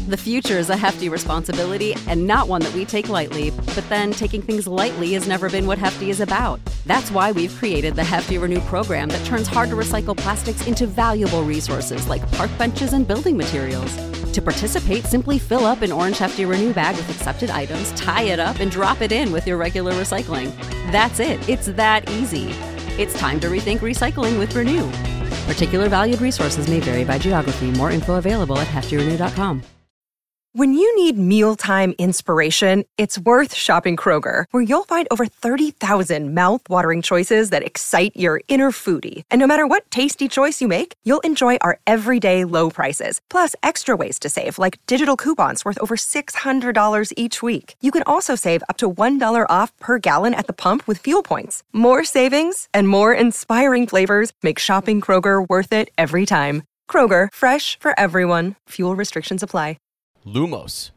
The future is a hefty responsibility and not one that we take lightly, but then taking things lightly has never been what Hefty is about. That's why we've created the Hefty Renew program that turns hard-to-recycle plastics into valuable resources like park benches and building materials. To participate, simply fill up an orange Hefty Renew bag with accepted items, tie it up, and drop it in with your regular recycling. That's it. It's that easy. It's time to rethink recycling with Renew. Particular valued resources may vary by geography. More info available at heftyrenew.com. When you need mealtime inspiration, it's worth shopping Kroger, where you'll find over 30,000 mouth-watering choices that excite your inner foodie. And no matter what tasty choice you make, you'll enjoy our everyday low prices, plus extra ways to save, like digital coupons worth over $600 each week. You can also save up to $1 off per gallon at the pump with fuel points. More savings and more inspiring flavors make shopping Kroger worth it every time. Kroger, fresh for everyone. Fuel restrictions apply. Lumos.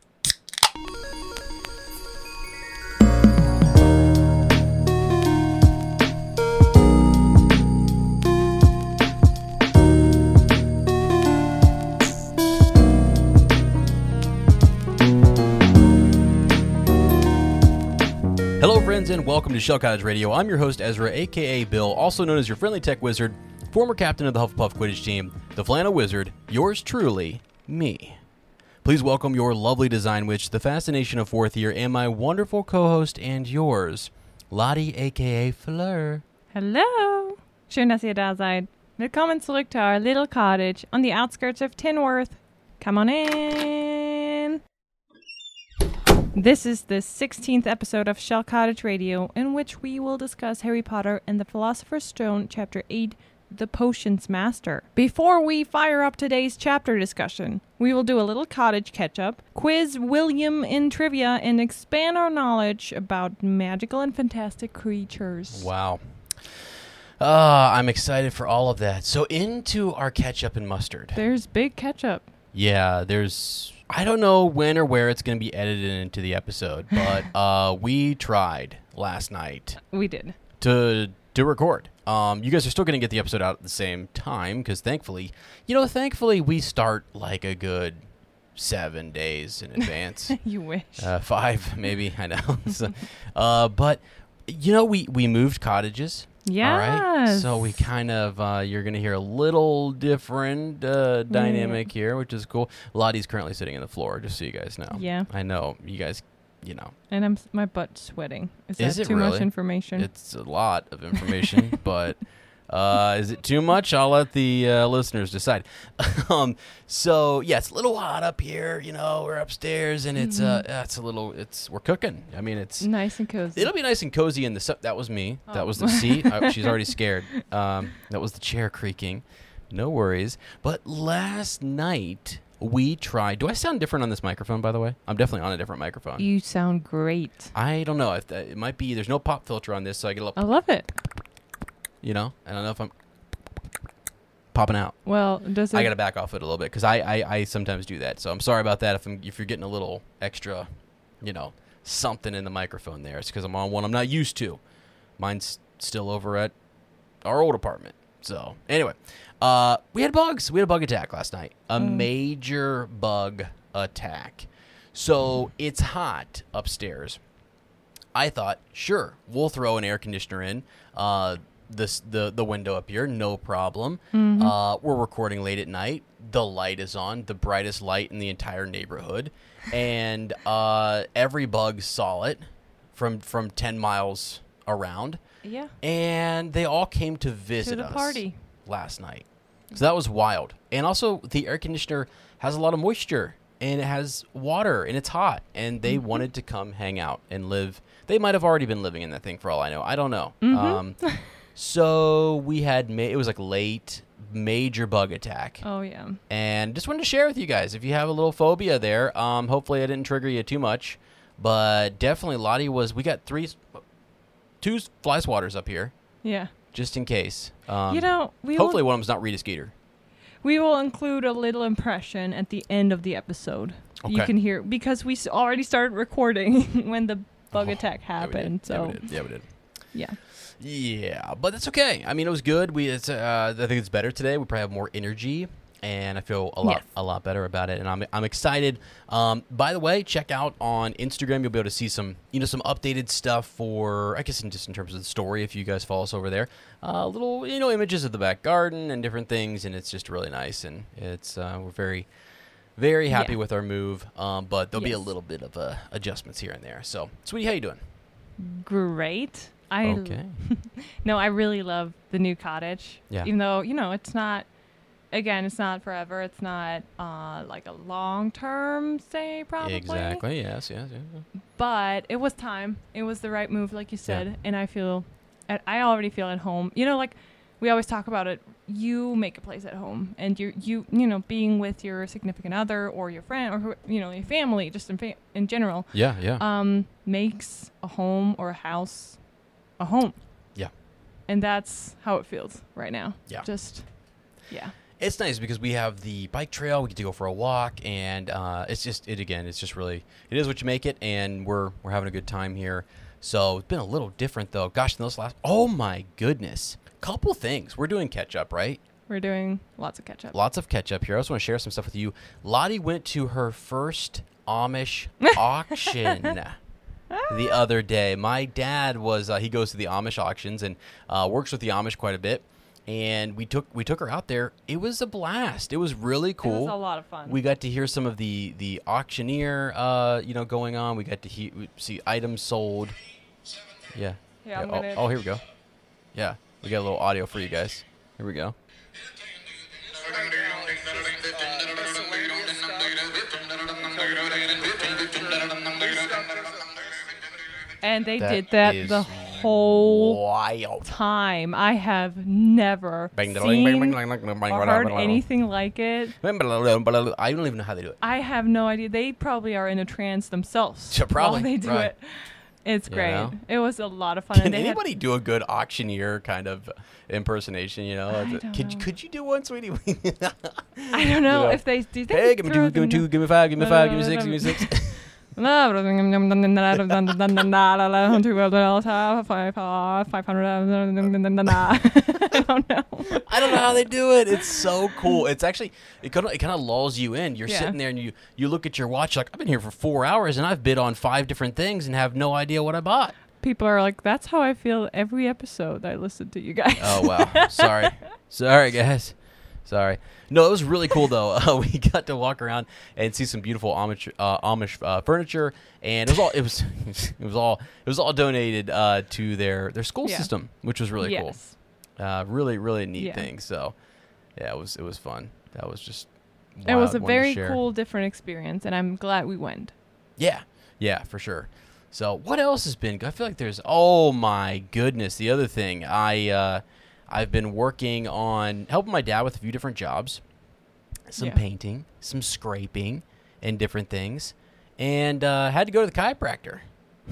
Hello, friends, and welcome to Shell Cottage Radio. I'm your host, Ezra, a.k.a. Bill, also known as your friendly tech wizard, former captain of the Hufflepuff Quidditch team, the Flannel Wizard, yours truly, me. Please welcome your lovely design witch, the fascination of fourth year, and my wonderful co-host and yours, Lottie, a.k.a. Fleur. Hallo! Schön, dass ihr da seid. Willkommen zurück to our little cottage on the outskirts of Tinworth. Come on in! This is the 16th episode of Shell Cottage Radio, in which we will discuss Harry Potter and the Philosopher's Stone, Chapter 8, The Potions Master. Before we fire up today's chapter discussion, we will do a little cottage catch-up, quiz William in trivia, and expand our knowledge about magical and fantastic creatures. Wow. I'm excited for all of that. So into our ketchup and mustard. There's big ketchup. Yeah, I don't know when or where it's going to be edited into the episode, but we tried last night. We did. To record. You guys are still going to get the episode out at the same time because thankfully we start like a good 7 days in advance. You wish. 5 maybe, I know. So, but we moved cottages. Yeah. All right. So we kind of you're going to hear a little different dynamic here, which is cool. Lottie's currently sitting on the floor, just so you guys know. Yeah. I know you guys. And my butt's sweating. Is that too really? much information? It's a lot of information, but is it too much? I'll let the listeners decide. So yeah, it's a little hot up here. We're upstairs, and it's we're cooking. I mean, it's nice and cozy. It'll be nice and cozy in the. That was me. Oh. That was the seat. She's already scared. That was the chair creaking. No worries. But last night we tried. Do I sound different on this microphone, by the way? I'm definitely on a different microphone. You sound great. I don't know. It might be. There's no pop filter on this, so I get a little. I love it. I don't know if I'm popping out. Well, does it? I got to back off it a little bit because I sometimes do that. So I'm sorry about that if you're getting a little extra, something in the microphone there. It's because I'm on one I'm not used to. Mine's still over at our old apartment. So anyway, we had bugs. We had a bug attack last night. A major bug attack. So it's hot upstairs. I thought, sure, we'll throw an air conditioner in the window up here, no problem. Mm-hmm. We're recording late at night. The light is on, the brightest light in the entire neighborhood, and every bug saw it from 10 miles around. Yeah. And they all came to visit us party last night. So that was wild. And also, the air conditioner has a lot of moisture, and it has water, and it's hot, and they wanted to come hang out and live. They might have already been living in that thing for all I know. I don't know. Mm-hmm. So we had, it was like late, major bug attack. Oh, yeah. And just wanted to share with you guys, if you have a little phobia there, hopefully I didn't trigger you too much, but definitely Lottie we got 2 fly swatters up here. Yeah. Just in case. Hopefully one of them's not Rita Skeeter. We will include a little impression at the end of the episode. Okay. You can hear, because we already started recording when the bug attack happened. Yeah, we did. Yeah. Yeah, but that's okay. I mean, it was good. I think it's better today. We probably have more energy. and I feel Yes. a lot better about it, and I'm excited. By the way, check out on Instagram. You'll be able to see some some updated stuff for, I guess, just in terms of the story. If you guys follow us over there, little images of the back garden and different things, and it's just really nice, and it's we're very, very happy Yeah. with our move. But there'll be a Yes. little bit of adjustments here and there. So, Sweetie, how you doing? Great. Okay. No, I really love the new cottage. Yeah. Even though, it's not, again, it's not forever. It's not like a long-term stay, probably. Exactly. Yes. But it was time. It was the right move, like you said. And I already feel at home. Like we always talk about it. You make a place at home, and you being with your significant other or your friend or your family, just in general. Yeah. Makes a home or a house a home. Yeah. And that's how it feels right now. Yeah. Yeah. It's nice because we have the bike trail. We get to go for a walk, and it's just really, it is what you make it, and we're having a good time here. So it's been a little different though. Gosh, in those oh my goodness, couple things. We're doing catch up, right? We're doing lots of catch up. Lots of catch up here. I also want to share some stuff with you. Lottie went to her first Amish auction the other day. My dad was he goes to the Amish auctions and works with the Amish quite a bit. And we took her out there. It was a blast. It was really cool. It was a lot of fun. We got to hear some of the auctioneer, going on. We got to see items sold. Yeah. Yeah, Oh, here we go. Yeah, we got a little audio for you guys. Here we go. And they That did that is the whole wild time. I have never seen or heard anything like it. I don't even know how they do it. I have no idea. They probably are in a trance themselves Yeah, probably, while they do right. it. It's great. know? It was a lot of fun. Can and they had- anybody do a good auctioneer kind of impersonation? I don't know. Could you do one, sweetie? I don't know You know, if they do. Hey, give me two, give me two, give me five, give me five, give me six, give me six. I don't know. I don't know how they do it. It's so cool. It's actually it kind of lulls you in. You're Yeah. sitting there and you look at your watch like, I've been here for 4 hours and I've bid on 5 different things and have no idea what I bought. People are like, that's how I feel every episode I listen to you guys. Oh wow, sorry guys, sorry. No, it was really cool though. We got to walk around and see some beautiful Amish furniture, and it was all donated to their school Yeah. system, which was really Yes. cool. Really neat Yeah. thing. So yeah, it was fun. That was just It was a wild one to very share. cool, different experience, and I'm glad we went. Yeah, for sure. So what else has been? I feel like oh my goodness, the other thing I've been working on helping my dad with a few different jobs, some Yeah. painting, some scraping, and different things, and had to go to the chiropractor.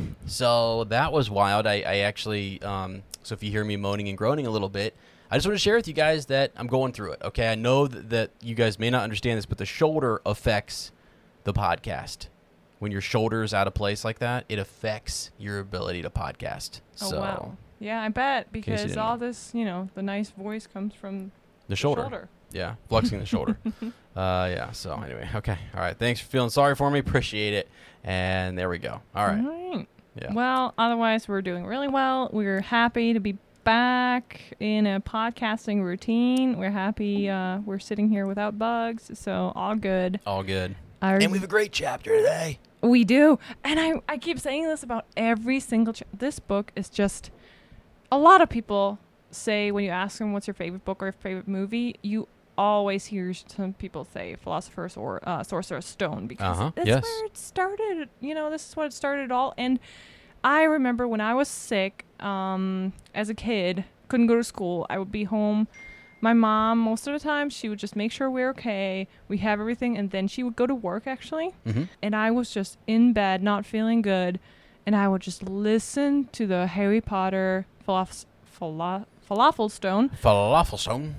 So that was wild. I actually, so if you hear me moaning and groaning a little bit, I just want to share with you guys that I'm going through it. Okay, I know that you guys may not understand this, but the shoulder affects the podcast. When your shoulder's out of place like that, it affects your ability to podcast. Oh, So wow. Yeah, I bet, case you because didn't all know. this, the nice voice comes from the shoulder. Yeah, flexing the shoulder. Yeah, so anyway, okay. All right, thanks for feeling sorry for me. Appreciate it. And there we go. All right. Right. Yeah. Well, otherwise, we're doing really well. We're happy to be back in a podcasting routine. We're happy we're sitting here without bugs, so all good. All good. Our- And we have a great chapter today. We do. And I keep saying this about every single this book is just a lot of people say when you ask them what's your favorite book or favorite movie, you always hear some people say Philosopher's or Sorcerer's Stone because that's yes. where it started. This is what it started all. And I remember when I was sick as a kid, couldn't go to school. I would be home. My mom, most of the time, she would just make sure we're okay. We have everything. And then she would go to work, actually. Mm-hmm. And I was just in bed, not feeling good. And I would just listen to the Harry Potter Falafel Stone Falafel Stone.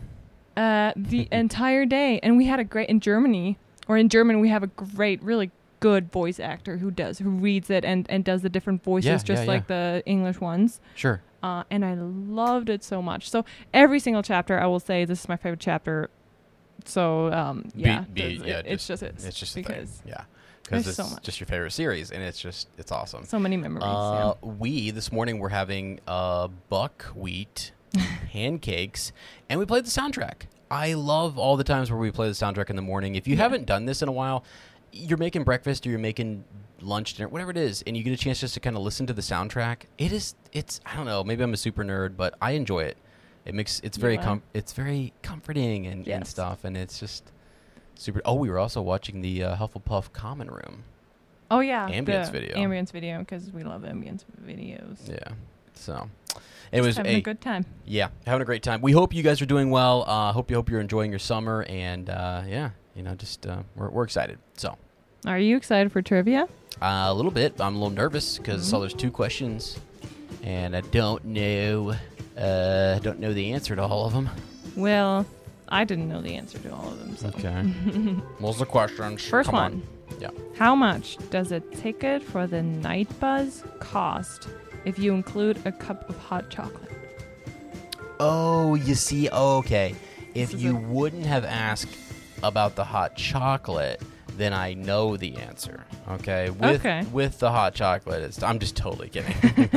the entire day. And we had in German, we have a great, really good voice actor who reads it and does the different voices like the English ones. Sure. And I loved it so much. So every single chapter, I will say this is my favorite chapter It's just a because thing. Yeah. Because there's it's so much. just your favorite series, and it's awesome. So many memories. We this morning we're having buckwheat pancakes, and we played the soundtrack. I love all the times where we play the soundtrack in the morning. If you haven't done this in a while, you're making breakfast or you're making lunch, dinner, whatever it is, and you get a chance just to kind of listen to the soundtrack. It's I don't know, maybe I'm a super nerd, but I enjoy it. It's very comforting and stuff, and it's just super. Oh, we were also watching the Hufflepuff Common Room. Oh yeah, Ambience video. Ambience video, because we love ambience videos. Yeah, so it was having a good time. Yeah, having a great time. We hope you guys are doing well. Hope you're enjoying your summer, and we're excited. So, are you excited for trivia? A little bit. I'm a little nervous because I saw there's 2 questions, and I don't know the answer to all of them. Well, I didn't know the answer to all of them. So. Okay. What's the questions? First Come one. on. Yeah. How much does a ticket for the Night Buzz cost if you include a cup of hot chocolate? Oh, you see. Okay. If you wouldn't have asked about the hot chocolate, then I know the answer. Okay. With the hot chocolate, I'm just totally kidding.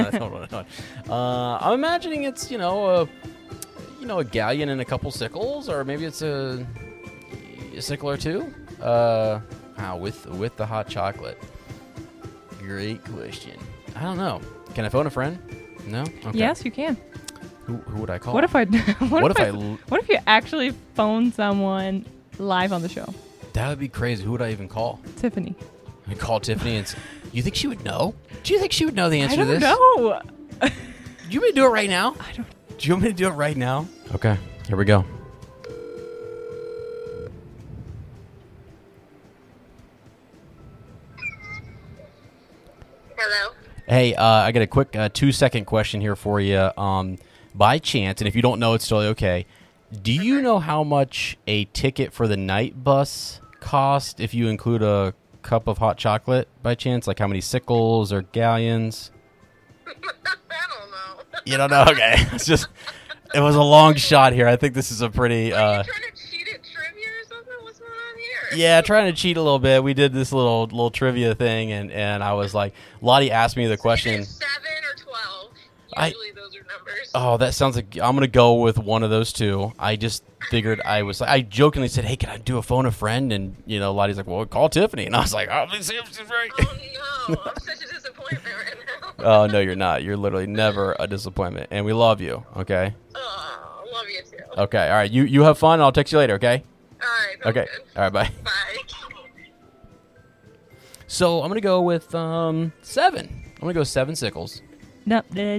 I'm imagining it's a galleon and a couple sickles, or maybe it's a sickle or 2. With the hot chocolate. Great question. I don't know. Can I phone a friend? No. Okay. Yes, you can. Who would I call? What if you actually phone someone live on the show? That would be crazy. Who would I even call? Tiffany. I call Tiffany and you think she would know? Do you think she would know the answer to this? I don't know. Do you want me to do it right now? I don't. Do you want me to do it right now? Okay. Here we go. Hello. Hey, I got a quick 2-second question here for you. By chance, and if you don't know, it's totally okay. Do you know how much a ticket for the night bus cost if you include a cup of hot chocolate by chance? Like how many sickles or galleons? I don't know. You don't know? Okay. It was a long shot here. I think this is a pretty... Are you trying to cheat at trivia or something? What's going on here? Yeah, trying to cheat a little bit. We did this little trivia thing, and I was like... Lottie asked me the question... Either 7 or 12. Usually those are numbers. Oh, that sounds like... I'm going to go with one of those 2. I just figured I jokingly said, hey, can I do a phone a friend? And, Lottie's like, well, call Tiffany. And I was like, oh, let's see if she's right. Oh, no. I'm such a disappointment right now. Oh, no, you're not. You're literally never a disappointment. And we love you, okay? Oh, love you too. Okay, all right. You have fun. I'll text you later, okay? All right. Okay. Good. All right, bye. Bye. So I'm going to go with 7. I'm going to go 7 sickles. No.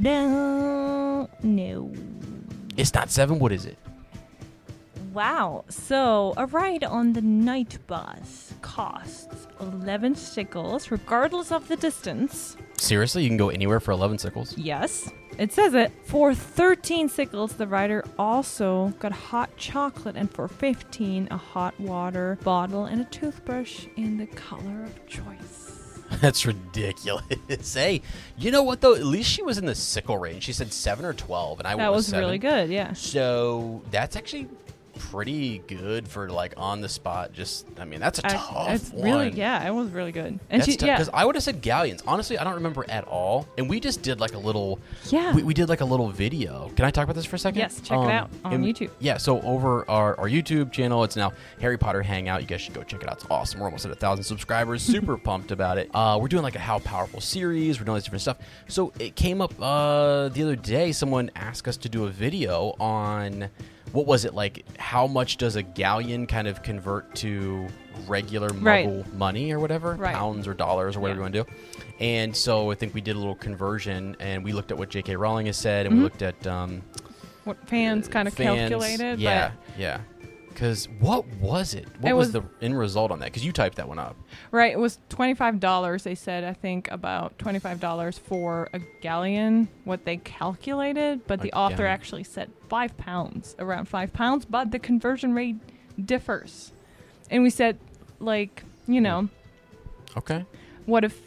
It's not 7. What is it? Wow. So a ride on the night bus costs 11 sickles, regardless of the distance. Seriously? You can go anywhere for 11 sickles? Yes. It says it. For 13 sickles, the rider also got hot chocolate, and for 15, a hot water bottle and a toothbrush in the color of choice. That's ridiculous. Hey, you know what, though? At least she was in the sickle range. She said 7 or 12, and I That was 7. really good, yeah. So that's actually pretty good for, like, on the spot. That's a tough one. Really, yeah, it was really good. And That's tough, because I would have said galleons. Honestly, I don't remember at all. And we just did like a little... Yeah. We did like a little video. Can I talk about this for a second? Yes, check it out on YouTube. Yeah, so over our YouTube channel, it's now Harry Potter Hangout. You guys should go check it out. It's awesome. We're almost at 1,000 subscribers. Super pumped about it. We're doing like a How Powerful series. We're doing all this different stuff. So it came up the other day. Someone asked us to do a video on... What was it, like, how much does a galleon kind of convert to regular Muggle money or whatever? Right. Pounds or dollars or whatever you want to do. And so I think we did a little conversion, and we looked at what J.K. Rowling has said, and we looked at... what fans kind of calculated. Yeah, yeah. Because what was it? What was the end result on that? Because you typed that one up. Right. It was $25. They said, I think, about $25 for a galleon, what they calculated. But the author actually said 5 pounds, around 5 pounds. But the conversion rate differs. And we said, like, Okay. What if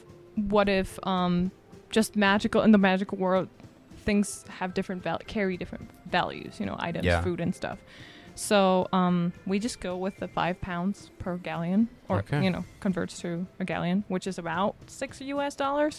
just magical, in the magical world, things have different carry different values, items, food and stuff. So we just go with the 5 pounds per galleon, or Okay. converts to a galleon, which is about $6 US.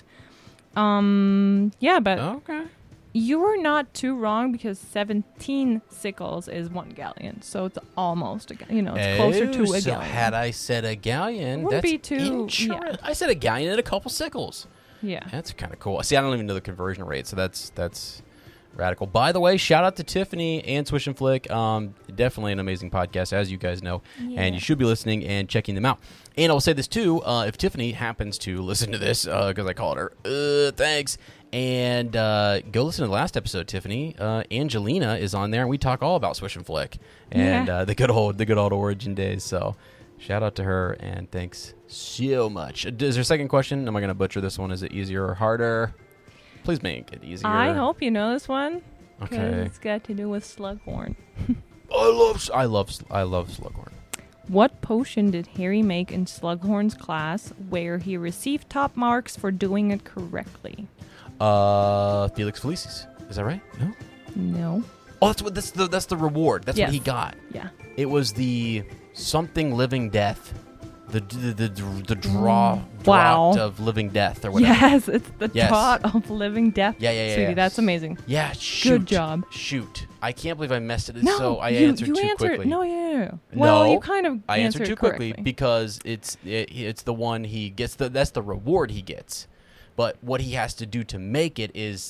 Yeah, but Okay. you were not too wrong because 17 sickles is 1 galleon, so it's almost it's closer to a so galleon. had I said a galleon, Wouldn't that's be too- insurance. yeah. I said a galleon and a couple sickles. Yeah. That's kind of cool. See, I don't even know the conversion rate, so that's radical. By the way, shout out to Tiffany and Swish and Flick. Definitely an amazing podcast, as you guys know, and you should be listening and checking them out. And I'll say this too: if Tiffany happens to listen to this, because I called her, thanks. And go listen to the last episode, Tiffany. Angelina is on there, and we talk all about Swish and Flick and the good old Origin days. So, shout out to her, and thanks so much. Is there a second question? Am I going to butcher this one? Is it easier or harder? Please make it easier. I hope you know this one. Because Okay. it's got to do with Slughorn. I love Slughorn. What potion did Harry make in Slughorn's class where he received top marks for doing it correctly? Felix Felicis. Is that right? No. No. Oh, that's the reward. That's Yes. what he got. Yeah. It was the something living death. The draught Wow. of living death or whatever. Yes, it's the Yes. draught of living death. Yeah. Sweetie, that's amazing. Yeah, shoot. job. Shoot. I can't believe I messed it. No, So I you answered too answered, quickly. No, yeah. Well, No, you kind of I answered too quickly correctly. because it's the one he gets. That's the reward he gets. But what he has to do to make it is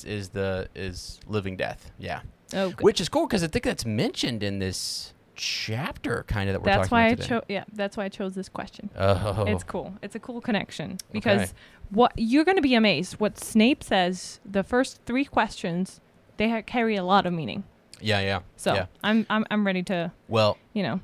living death. Yeah. Oh, good. Which is cool because I think that's mentioned in this chapter kind of that we're That's talking why about today. that's why I chose this question. Oh. It's cool. It's a cool connection because Okay. what you're going to be amazed. What Snape says, the first 3 questions, they carry a lot of meaning. Yeah. So yeah. I'm ready to Well, yeah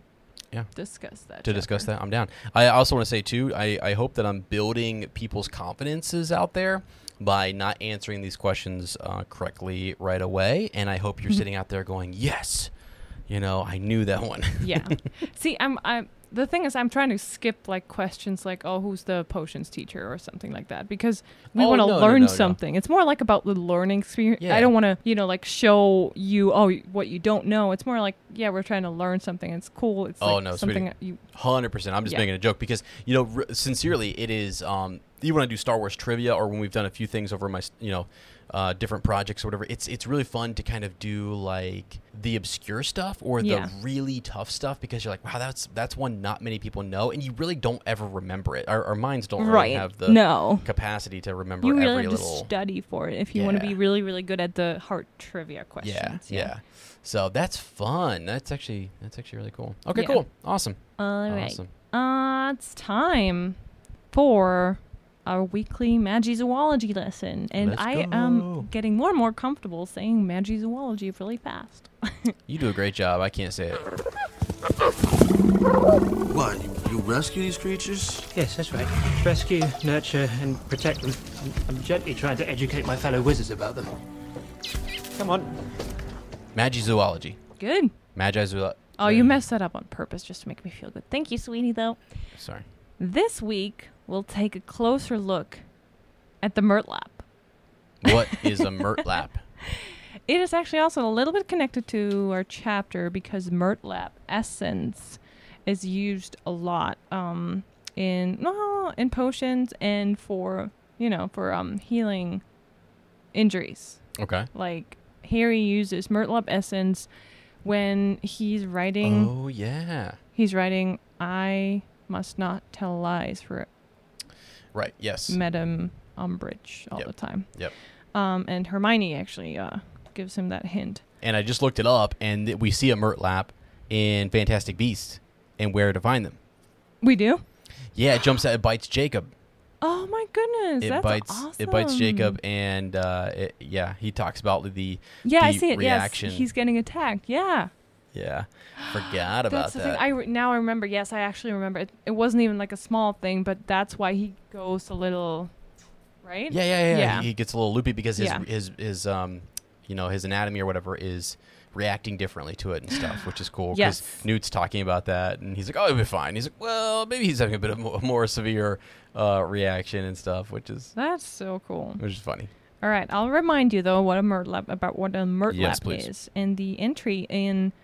to discuss that. discuss that, I'm down. I also want to say too, I hope that I'm building people's confidences out there by not answering these questions correctly right away, and I hope you're sitting out there going, yes, I knew that one. Yeah. See, I'm the thing is I'm trying to skip like questions like, oh, who's the potions teacher or something like that because we Oh, want to no, learn no. something. It's more like about the learning experience. Yeah. I don't want to, like show you what you don't know. It's more like, yeah, we're trying to learn something. It's cool. It's Oh, like no, something sweetie. that you 100%. I'm just Yeah. making a joke because, sincerely, it is, even when I do Star Wars trivia or when we've done a few things over my, different projects or whatever, it's really fun to kind of do like the obscure stuff or Yeah. the really tough stuff because you're like, wow, that's one not many people know, and you really don't ever remember it. Our minds don't really right. have the No. capacity to remember You really every have to little. study for it if you want to Yeah. be really, really good at the hard trivia Yeah, questions. yeah. So that's fun. That's actually really cool. Okay, Yeah. cool, awesome. All right. Awesome. It's time for our weekly Magizoology lesson. And Let's I go. am getting more and more comfortable saying Magizoology really fast. You do a great job. I can't say it. What, you rescue these creatures? Yes, that's right. Rescue, nurture, and protect them. I'm gently trying to educate my fellow wizards about them. Come on. Magizoology. Good. Magizoology. Oh, you messed that up on purpose just to make me feel good. Thank you, sweetie, though. Sorry. This week, we'll take a closer look at the Murtlap. What is a Murtlap? It is actually also a little bit connected to our chapter because Murtlap essence is used a lot in potions and for healing injuries. Okay. Like Harry uses Murtlap essence when he's writing. Oh yeah. He's writing, "I must not tell lies" for Right. Yes. Madame Umbridge all Yep. the time. Yep. And Hermione actually gives him that hint. And I just looked it up, and we see a Murtlap in Fantastic Beasts, and where to find them. We do? Yeah, it jumps out. It bites Jacob. Oh my goodness, It that's bites. awesome. It bites Jacob, and he talks about the Yeah, I the see it. reaction. Yes, he's getting attacked. Yeah. Yeah, forgot about That's the that. thing. Now I remember. Yes, I actually remember. It wasn't even like a small thing, but that's why he goes a little, right? Yeah. He gets a little loopy because his Yeah. his anatomy or whatever is reacting differently to it and stuff, which is cool. Yes. Newt's talking about that, and he's like, "Oh, it'll be fine." He's like, "Well, maybe he's having a bit of more severe reaction and stuff," which is That's so cool. funny. All right, I'll remind you though what a Murtlap Yes, please. is, and the entry in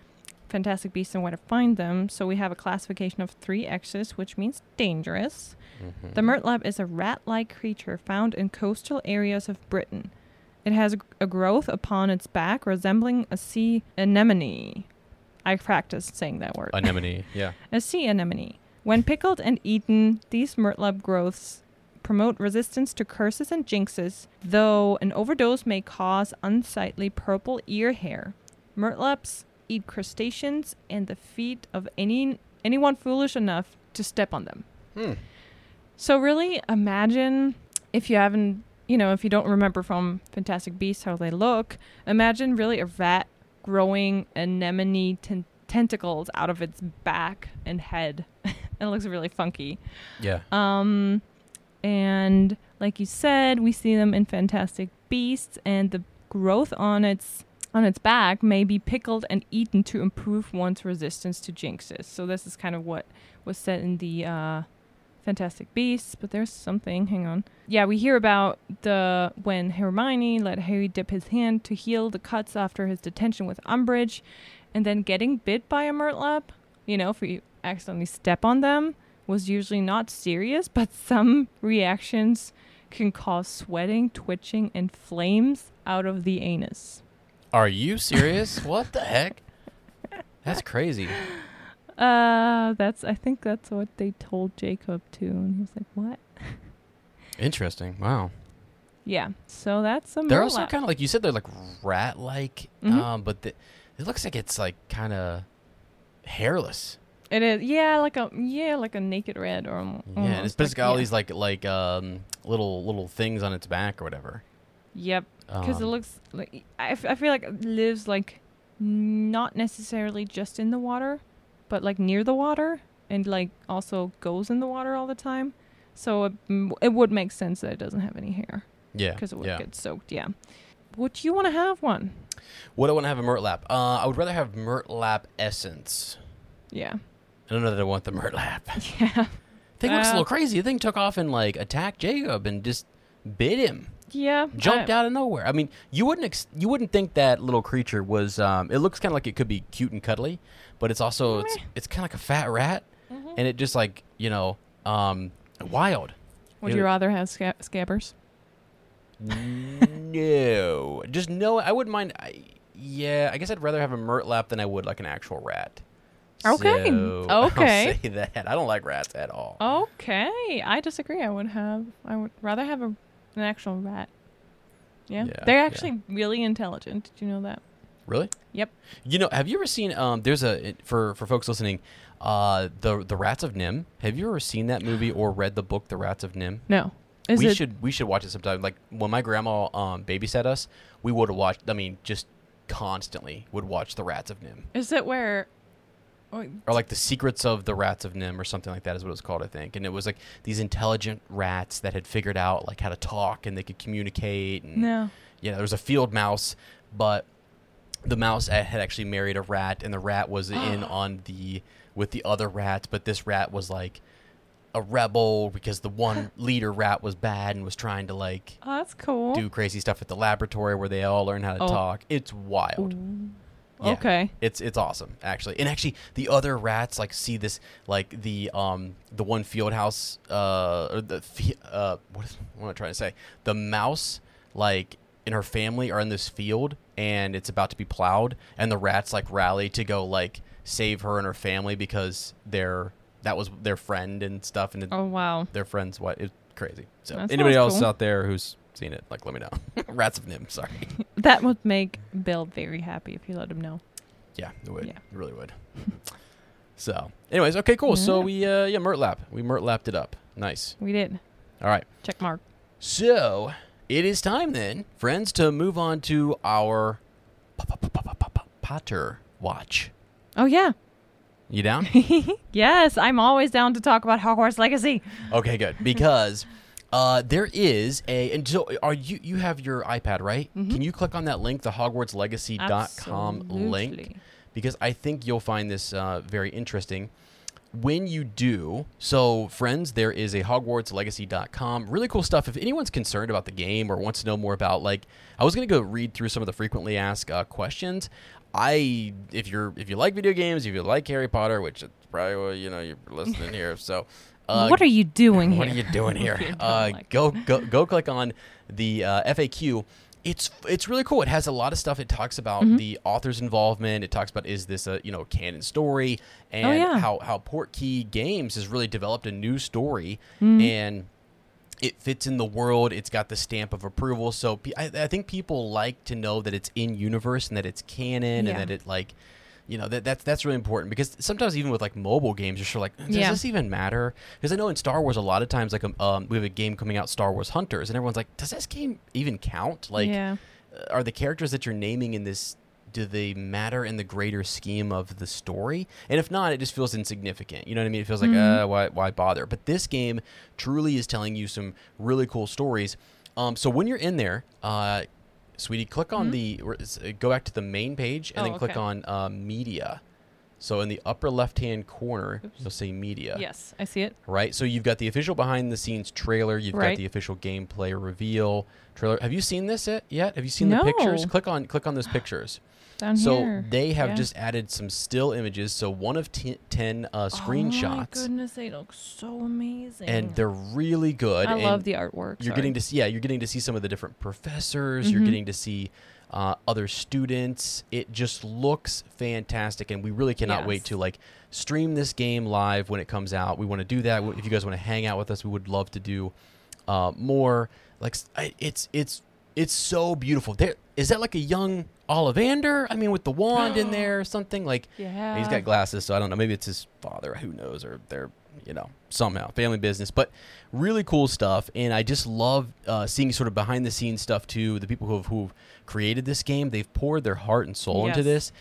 fantastic beasts and where to find them. So we have a classification of 3 X's, which means dangerous. Mm-hmm. The murtlap is a rat-like creature found in coastal areas of Britain. It has a growth upon its back resembling a sea anemone. I practiced saying that word. Anemone, yeah. A sea anemone. When pickled and eaten, these murtlap growths promote resistance to curses and jinxes, though an overdose may cause unsightly purple ear hair. Murtlaps eat crustaceans and the feet of anyone foolish enough to step on them. So really imagine, if you haven't, if you don't remember from Fantastic Beasts how they look, imagine really a rat growing anemone tentacles out of its back and head. And it looks really funky. Yeah. And like you said, we see them in Fantastic Beasts, and the growth on its back may be pickled and eaten to improve one's resistance to jinxes. So this is kind of what was said in the Fantastic Beasts, but there's something, hang on. Yeah, we hear about when Hermione let Harry dip his hand to heal the cuts after his detention with Umbridge, and then getting bit by a murtlap, if you accidentally step on them, was usually not serious, but some reactions can cause sweating, twitching, and flames out of the anus. Are you serious? What the heck? That's crazy. I think that's what they told Jacob too, and he was like, "What?" Interesting. Wow. Yeah. So that's a. They're also kind of like you said. They're like rat-like, but it looks like it's like kind of hairless. It is, like a naked red or. Yeah, and it's basically all these like little things on its back or whatever. Yep. Because it looks like I feel like it lives like not necessarily just in the water, but like near the water, and like also goes in the water all the time. So it would make sense that it doesn't have any hair. Yeah. Because it would get soaked. Yeah. Would you want to have one? Would I want to have a murtlap? I would rather have murtlap essence. Yeah. I don't know that I want the murtlap. Yeah. Thing looks a little crazy. The thing took off and like attacked Jacob and just bit him. Yeah. Jumped out of nowhere. I mean, you wouldn't think that little creature was. It looks kind of like it could be cute and cuddly, but it's also it's kind of like a fat rat, and it just like wild. Would you rather have scabbers? No, just no. I wouldn't mind. I guess I'd rather have a murtlap than I would like an actual rat. Okay. So okay. I'll say that. I don't like rats at all. Okay. I disagree. I would rather have an actual rat. Yeah. They're actually really intelligent. Did you know that? Really? Yep. Have you ever seen there's for folks listening, the Rats of Nim? Have you ever seen that movie or read the book The Rats of Nim? No. We should watch it sometime. Like when my grandma babysat us, we would have watched, just constantly would watch The Rats of Nim. Is it where or like The Secrets of the Rats of Nim or something like that is what it was called, I think. And it was like these intelligent rats that had figured out like how to talk and they could communicate. And, there was a field mouse, but the mouse had actually married a rat, and the rat was with the other rats, but this rat was like a rebel because the one leader rat was bad and was trying to like that's cool. do crazy stuff at the laboratory where they all learn how to talk. It's wild. Yeah, okay. It's awesome, actually. And actually, the other rats, like, see this, like, the one field house, what am I trying to say? The mouse, like, and her family are in this field, and it's about to be plowed, and the rats, like, rally to go, like, save her and her family because that was their friend and stuff, and their friend's what? It's crazy. So, anybody else out there who's seen it, like, let me know. Rats of Nim, sorry. That would make Bill very happy if you let him know. Yeah, it would. Yeah. It really would. So, anyways, okay, cool. Yeah. So we murtlapped it up. Nice. We did. All right. Check mark. So it is time then, friends, to move on to our Potter watch. Oh yeah. You down? Yes, I'm always down to talk about Hogwarts Legacy. Okay, good. Because there is and so you have your iPad, right? Mm-hmm. Can you click on that link, the HogwartsLegacy.com link? Because I think you'll find this very interesting. When you do, so friends, there is a HogwartsLegacy.com. Really cool stuff. If anyone's concerned about the game or wants to know more about, like, I was going to go read through some of the frequently asked questions. if you like video games, if you like Harry Potter, which is probably what, you're listening here. So, what are you doing here? What are you doing here? Go click on the FAQ. It's really cool. It has a lot of stuff. It talks about the author's involvement. It talks about, is this a canon story, and how Portkey Games has really developed a new story, and it fits in the world. It's got the stamp of approval. So I think people like to know that it's in universe and that it's canon and that it that's really important, because sometimes even with like mobile games, you're sure like, does this even matter? Because I know in Star Wars a lot of times, like we have a game coming out, Star Wars Hunters, and everyone's like, does this game even count? Like, are the characters that you're naming in this, do they matter in the greater scheme of the story? And if not, it just feels insignificant. You know what I mean? It feels like, why bother? But this game truly is telling you some really cool stories. So when you're in there, sweetie, click on go back to the main page and then click on media. So in the upper left-hand corner, you'll say media. Yes, I see it. Right? So you've got the official behind-the-scenes trailer. You've got the official gameplay reveal trailer. Have you seen this yet? Have you seen the pictures? Click on those pictures. Down so here. They have just added some still images. So one of 10 screenshots. Oh my goodness, they look so amazing. And they're really good. I love the artwork. You're getting to see some of the different professors. You're getting to see other students. It just looks fantastic, and we really cannot wait to like stream this game live when it comes out. We want to do that. If you guys want to hang out with us, we would love to do more. Like, it's so beautiful. Is that like a young Ollivander? I mean, with the wand in there or something? Like, he's got glasses, so I don't know. Maybe it's his father. Who knows? Or they're, somehow family business. But really cool stuff, and I just love seeing sort of behind the scenes stuff too. The people who've created this game, they've poured their heart and soul into this.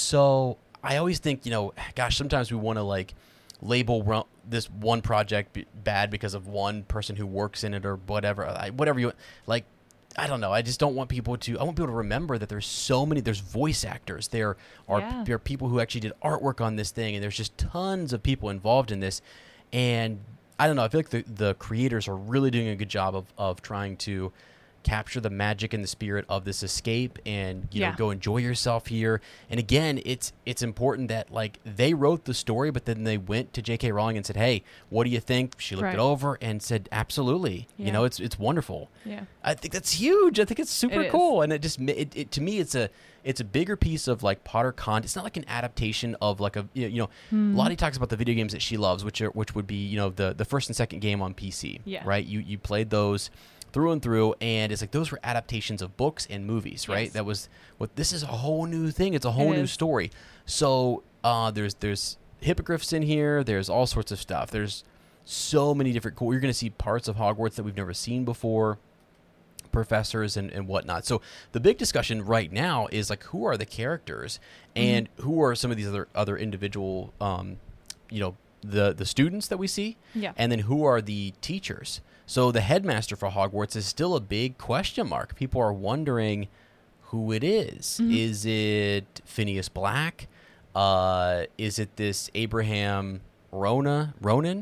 So I always think, gosh, sometimes we want to like label this one project bad because of one person who works in it or whatever. Whatever you like. I don't know. I just don't want people to. I want people to remember that there's so many. There's voice actors. There are people who actually did artwork on this thing, and there's just tons of people involved in this. And I don't know. I feel like the creators are really doing a good job of trying to capture the magic and the spirit of this escape, and go enjoy yourself here. And again, it's important that like they wrote the story, but then they went to J.K. Rowling and said, "Hey, what do you think?" She looked it over and said, "Absolutely." It's wonderful. Yeah, I think that's huge. I think it's super cool, and it just to me it's a bigger piece of like Potter content. It's not like an adaptation of like a Lottie talks about the video games that she loves, which would be the first and second game on PC. Yeah, right. You played those through and through, and it's like those were adaptations of books and movies, right? Yes. That was what this is, a whole new thing. It's a whole new story. So there's hippogriffs in here. There's all sorts of stuff. There's so many different cool. You're going to see parts of Hogwarts that we've never seen before, professors and whatnot. So the big discussion right now is like, who are the characters and who are some of these other individual, the students that we see, and then who are the teachers. So the headmaster for Hogwarts is still a big question mark. People are wondering who it is. Is it Phineas Black? Is it this Abraham Ronan,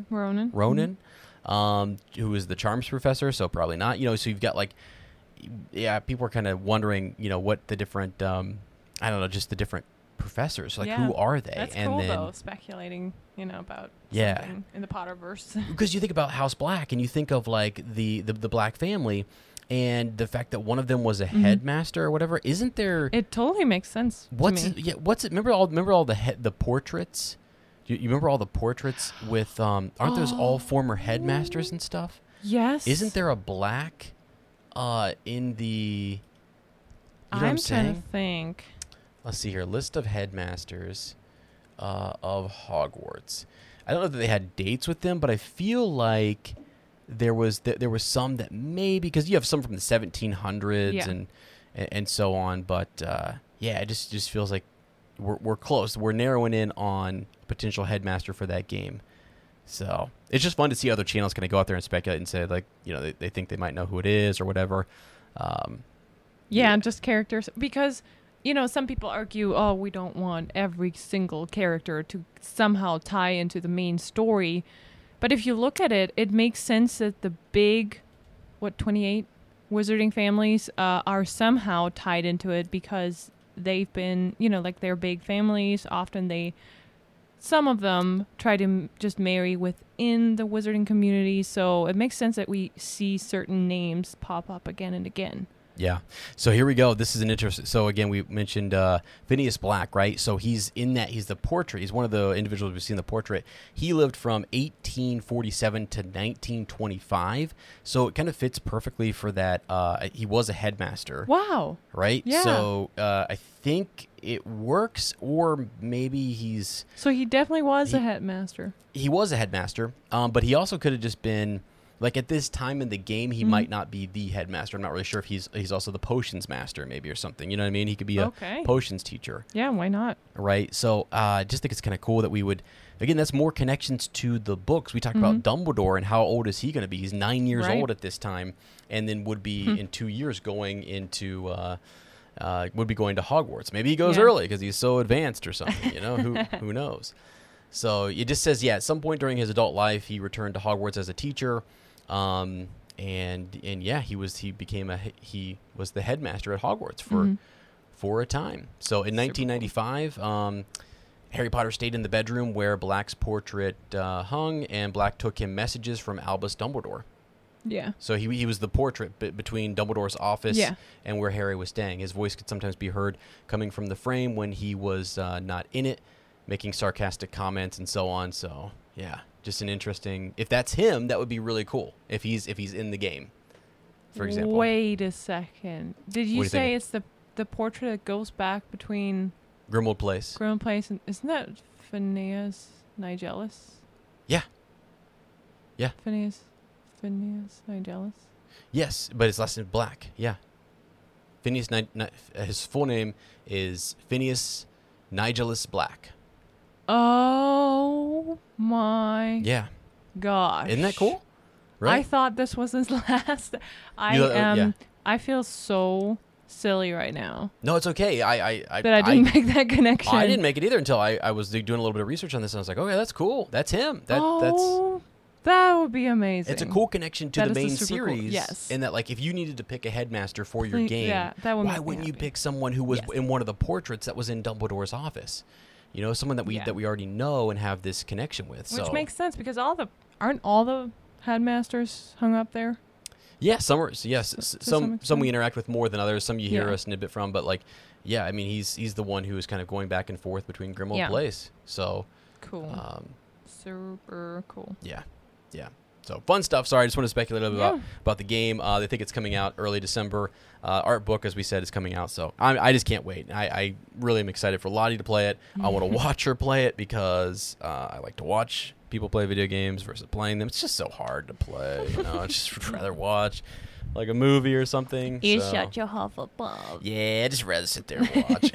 who is the charms professor? So probably not. So you've got like, people are kind of wondering, what the different, just the different professors, like who are they? That's cool, though, speculating, about something in the Potterverse. Because you think about House Black, and you think of like the Black family, and the fact that one of them was a headmaster or whatever. Isn't there? It totally makes sense. What's to me. What's it? Remember all the portraits? You remember all the portraits with aren't those all former headmasters and stuff? Yes. Isn't there a Black in the? I'm trying to think. Let's see here. List of headmasters of Hogwarts. I don't know that they had dates with them, but I feel like there was some that maybe, because you have some from the 1700s and so on. But it just feels like we're close. We're narrowing in on a potential headmaster for that game. So it's just fun to see other channels kind of go out there and speculate and say like, they think they might know who it is or whatever. Just characters, because some people argue, we don't want every single character to somehow tie into the main story. But if you look at it, it makes sense that the big, 28 wizarding families are somehow tied into it, because they've been, like they're big families. Often some of them try to just marry within the wizarding community. So it makes sense that we see certain names pop up again and again. Yeah. So here we go. This is an interesting. So again, we mentioned Phineas Black, right? So he's in that. He's the portrait. He's one of the individuals we've seen in the portrait. He lived from 1847 to 1925. So it kind of fits perfectly for that. He was a headmaster. Wow. Right? Yeah. So I think it works, or maybe he's... So he definitely was a headmaster. He was a headmaster, but he also could have just been... Like, at this time in the game, he might not be the headmaster. I'm not really sure if he's also the potions master, maybe, or something. You know what I mean? He could be a potions teacher. Yeah, why not? Right? So I just think it's kind of cool that we would... Again, that's more connections to the books. We talked about Dumbledore and how old is he going to be? He's 9 years old at this time, and then would be, in 2 years, going into... would be going to Hogwarts. Maybe he goes early because he's so advanced or something. You know, who knows? So it just says, at some point during his adult life, he returned to Hogwarts as a teacher. He was the headmaster at Hogwarts for a time. So in 1995, Harry Potter stayed in the bedroom where Black's portrait hung, and Black took him messages from Albus Dumbledore. Yeah. So he was the portrait between Dumbledore's office and where Harry was staying. His voice could sometimes be heard coming from the frame when he was not in it, making sarcastic comments and so on. So yeah. Just an interesting. If that's him, that would be really cool. If he's in the game, for example. Wait a second. Did you say it's the portrait that goes back between Grimmauld Place? Grimmauld Place, and isn't that Phineas Nigellus? Yeah. Yeah. Phineas Nigellus. Yes, but his last name is Black. Yeah. Phineas. His full name is Phineas Nigellus Black. Oh my gosh. Isn't that cool? Right? I thought this was his last. I feel so silly right now. No, it's okay. I didn't make that connection. I didn't make it either until I was doing a little bit of research on this, and I was like, okay, that's cool. That's him. That would be amazing. It's a cool connection to the main series. Cool. Yes. In that, like, if you needed to pick a headmaster for your game, why wouldn't you pick someone who was in one of the portraits that was in Dumbledore's office? You know, someone that we already know and have this connection with. Which makes sense because aren't all the headmasters hung up there? Yeah, some we interact with more than others. Some you hear us snippet from, but I mean, he's the one who is kind of going back and forth between Grimmauld Place. So cool, super cool. Yeah. So fun stuff. Sorry, I just want to speculate a little bit about the game. They think it's coming out early December. Art book, as we said, is coming out. So I just can't wait. I really am excited for Lottie to play it. I want to watch her play it because I like to watch people play video games versus playing them. It's just so hard to play. You know, I just rather watch like a movie or something. You shut your Hufflepuff. Yeah, I just rather sit there and watch.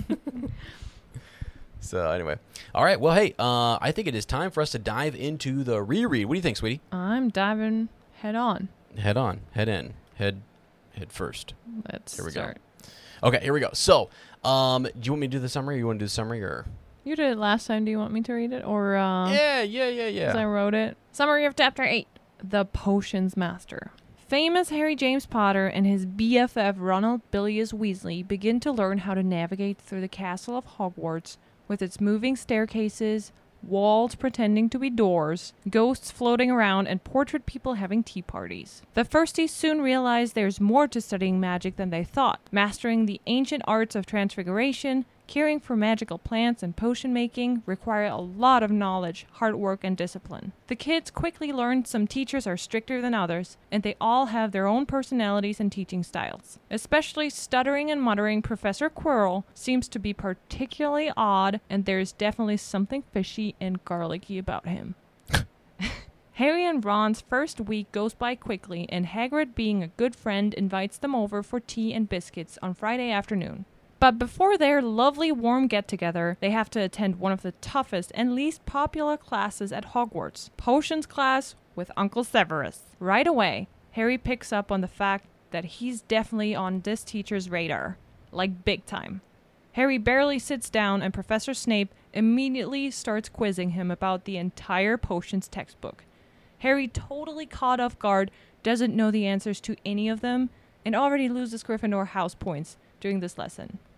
So anyway, all right. Well, hey, I think it is time for us to dive into the reread. What do you think, sweetie? I'm diving head on. Head on. Head in. Head first. Let's here we start. Go. Okay, here we go. So, do you want me to do the summary? Or you want to do the summary, or you did it last time? Do you want me to read it, or Yeah. Because I wrote it. Summary of Chapter 8: The Potions Master. Famous Harry James Potter and his BFF Ronald Bilious Weasley begin to learn how to navigate through the castle of Hogwarts with its moving staircases, walls pretending to be doors, ghosts floating around, and portrait people having tea parties. The firsties soon realize there's more to studying magic than they thought. Mastering the ancient arts of transfiguration, caring for magical plants, and potion making require a lot of knowledge, hard work, and discipline. The kids quickly learn some teachers are stricter than others, and they all have their own personalities and teaching styles. Especially stuttering and muttering Professor Quirrell seems to be particularly odd, and there's definitely something fishy and garlicky about him. Harry and Ron's first week goes by quickly, and Hagrid, being a good friend, invites them over for tea and biscuits on Friday afternoon. But before their lovely warm get-together, they have to attend one of the toughest and least popular classes at Hogwarts, Potions class with Uncle Severus. Right away, Harry picks up on the fact that he's definitely on this teacher's radar, like big time. Harry barely sits down, and Professor Snape immediately starts quizzing him about the entire Potions textbook. Harry, totally caught off guard, doesn't know the answers to any of them, and already loses Gryffindor house points during this lesson.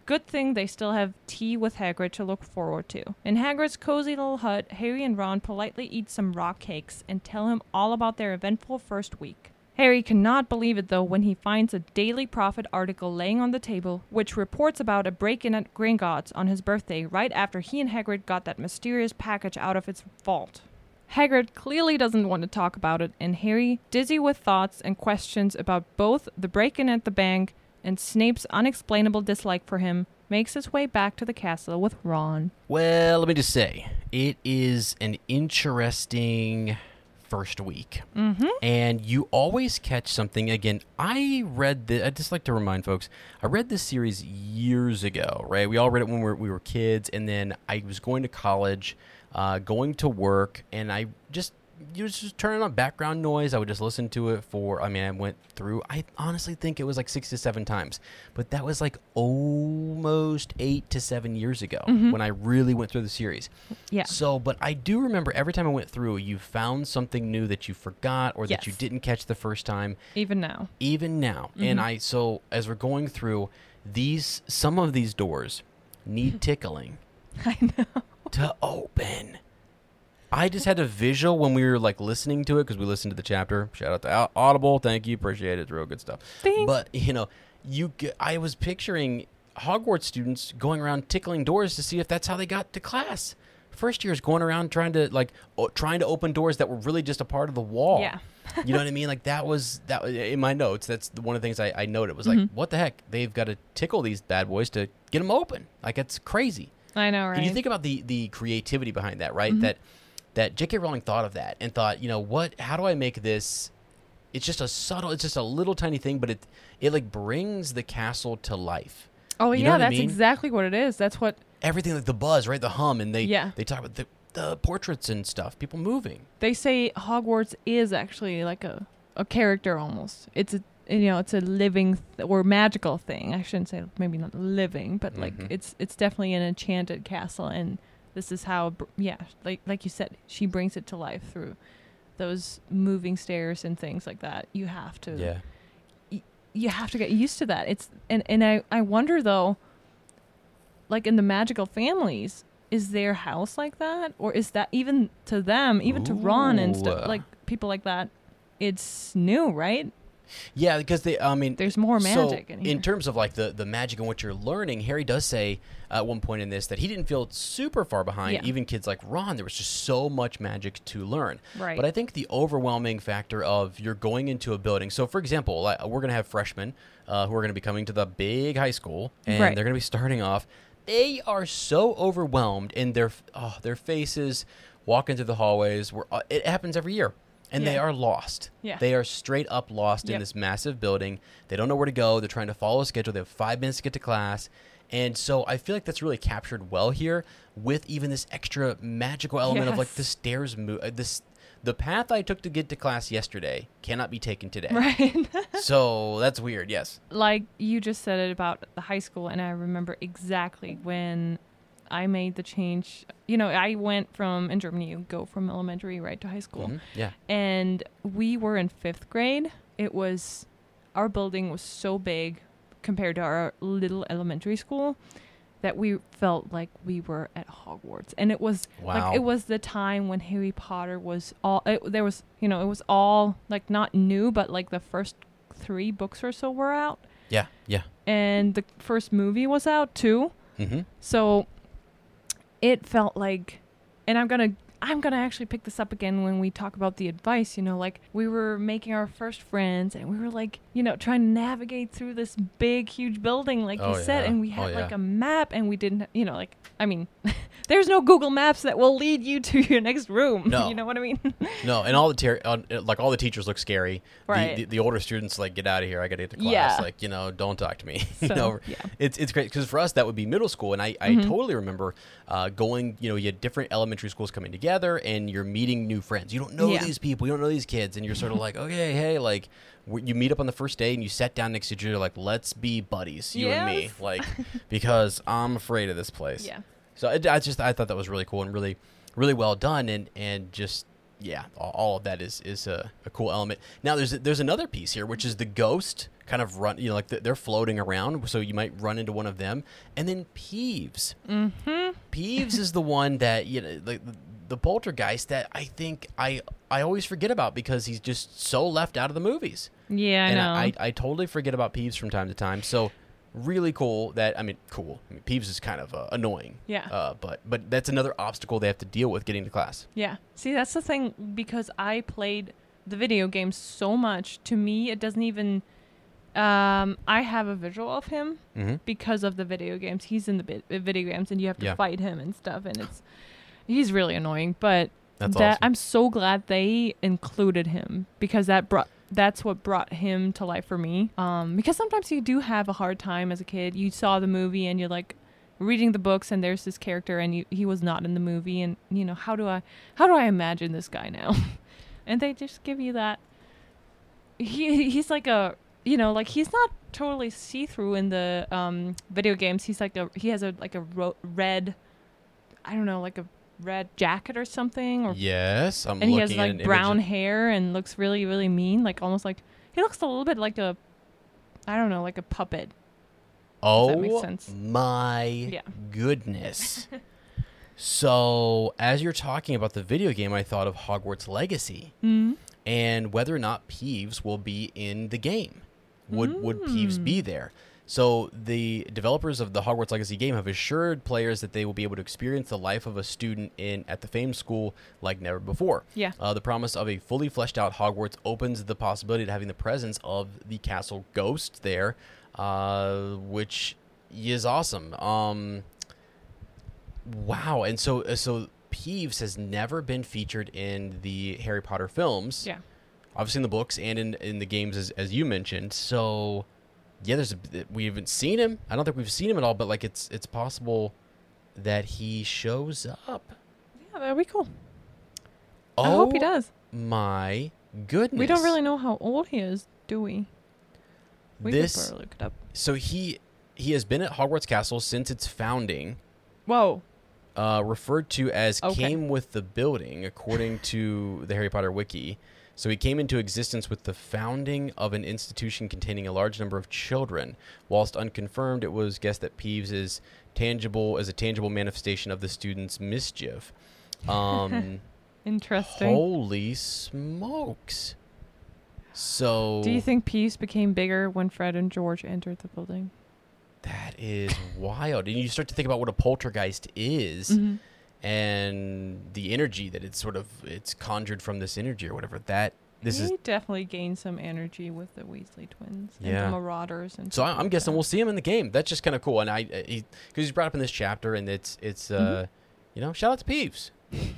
Good thing they still have tea with Hagrid to look forward to. In Hagrid's cozy little hut, Harry and Ron politely eat some rock cakes and tell him all about their eventful first week. Harry cannot believe it, though, when he finds a Daily Prophet article laying on the table, which reports about a break-in at Gringotts on his birthday right after he and Hagrid got that mysterious package out of its vault. Hagrid clearly doesn't want to talk about it, and Harry, dizzy with thoughts and questions about both the break-in at the bank and Snape's unexplainable dislike for him, makes his way back to the castle with Ron. Well, let me just say, it is an interesting first week. Mm-hmm. And you always catch something. Again, I'd just like to remind folks, I read this series years ago, right? We all read it when we were kids, and then I was going to college, going to work, and I just turning on background noise. I would just listen to it I went through, I honestly think it was like 6 to 7 times, but that was like almost 8 to 7 years ago when I really went through the series. Yeah. So, but I do remember every time I went through, you found something new that you forgot or that you didn't catch the first time. Even now. And so as we're going through some of these doors need tickling. I know. To open. I just had a visual when we were like listening to it because we listened to the chapter. Shout out to Audible. Thank you. Appreciate it. It's real good stuff. Thanks. But, I was picturing Hogwarts students going around tickling doors to see if that's how they got to class. First years going around trying to open doors that were really just a part of the wall. Yeah. You know what I mean? Like that was in my notes. That's one of the things I noted was like, what the heck? They've got to tickle these bad boys to get them open. Like it's crazy. I know, right? And you think about the creativity behind that, right? That J.K. Rowling thought of that and thought, how do I make this? It's just a little tiny thing, but it like brings the castle to life. Oh, you know what that's I mean? exactly what it is. That's what everything, like the buzz, right? The hum, and they talk about the portraits and stuff, people moving. They say Hogwarts is actually like a character almost. It's a living or magical thing. I shouldn't say maybe not living, but like it's definitely an enchanted castle, and this is how, like you said, she brings it to life through those moving stairs and things like that. You have to, you have to get used to that. It's and I wonder though, like in the magical families, is their house like that, or is that even to them, even to Ron and stuff, like people like that, it's new, right? Yeah, because there's more magic in here. In terms of like the magic and what you're learning, Harry does say at one point in this that he didn't feel super far behind. Even kids like Ron, there was just so much magic to learn. Right. But I think the overwhelming factor of you're going into a building. So, for example, we're going to have freshmen who are going to be coming to the big high school, and they're going to be starting off. They are so overwhelmed in their faces, walking through the hallways. It happens every year. And they are lost. Yeah. They are straight up lost in this massive building. They don't know where to go. They're trying to follow a schedule. They have 5 minutes to get to class. And so I feel like that's really captured well here with even this extra magical element of like the stairs move. The path I took to get to class yesterday cannot be taken today. Right. So that's weird, yes. Like you just said it about the high school, and I remember exactly when I made the change. I went in Germany, you go from elementary right to high school. Yeah. And we were in 5th grade. Our building was so big compared to our little elementary school that we felt like we were at Hogwarts. And it was it was the time when Harry Potter was it was all like not new, but like the first 3 books or so were out. Yeah. And the first movie was out too. So it felt like, and I'm gonna actually pick this up again when we talk about the advice, like we were making our first friends and we were like, trying to navigate through this big, huge building, like you said, and we had like a map, and we didn't, there's no Google Maps that will lead you to your next room. No. You know what I mean? No, and all the teachers look scary. Right. The older students like, get out of here. I got to get to class. Like, don't talk to me. So, It's great because for us that would be middle school, and I totally remember going. You had different elementary schools coming together, and you're meeting new friends. You don't know these people. You don't know these kids, and you're sort of like, okay, hey, like you meet up on the first day, and you sat down next to each other, like, let's be buddies, you and me, like, because I'm afraid of this place. Yeah. So I thought that was really cool and really, really well done, and just yeah, all of that is a cool element. Now there's another piece here, which is the ghost kind of run, like they're floating around, so you might run into one of them, and then Peeves. Mm-hmm. Peeves is the one that like the poltergeist that I think I always forget about because he's just so left out of the movies. Yeah, I know. I totally forget about Peeves from time to time. So really cool that cool. Peeves is kind of annoying. Yeah. But that's another obstacle they have to deal with getting to class. Yeah. See, that's the thing, because I played the video game so much. To me, it doesn't even. I have a visual of him because of the video games. He's in the video games, and you have to fight him and stuff, and he's really annoying. But awesome. I'm so glad they included him, because that's what brought him to life for me. Because sometimes you do have a hard time as a kid. You saw the movie and you're like reading the books, and there's this character, and he was not in the movie, and how do I imagine this guy now? And they just give you that. He's like a. Like he's not totally see-through in the video games. He's like he has a red, I don't know, like a red jacket or something. Or yes, and he has like brown hair and looks really, really mean. Like almost like he looks a little bit like a, I don't know, like a puppet. Oh, that makes sense. My goodness. So as you're talking about the video game, I thought of Hogwarts Legacy and whether or not Peeves will be in the game. Would Peeves be there? So the developers of the Hogwarts Legacy game have assured players that they will be able to experience the life of a student at the famed school like never before. Yeah. The promise of a fully fleshed out Hogwarts opens the possibility of having the presence of the castle ghost there, which is awesome. Wow. And so Peeves has never been featured in the Harry Potter films. Yeah. Obviously in the books and in the games, as you mentioned. So, yeah, we haven't seen him. I don't think we've seen him at all, but like it's possible that he shows up. Yeah, that'd be cool. Oh, I hope he does. My goodness. We don't really know how old he is, do we? We could probably look it up. So he has been at Hogwarts Castle since its founding. Whoa. Referred to as came with the building, according to the Harry Potter wiki. So he came into existence with the founding of an institution containing a large number of children. Whilst unconfirmed, it was guessed that Peeves is a tangible manifestation of the students' mischief. Interesting. Holy smokes. So do you think Peeves became bigger when Fred and George entered the building? That is wild. And you start to think about what a poltergeist is. And the energy that it's conjured from this energy or whatever. He definitely gained some energy with the Weasley twins and the Marauders. And so I'm guessing we'll see him in the game. That's just kind of cool. And because he's brought up in this chapter, and it's shout out to Peeves.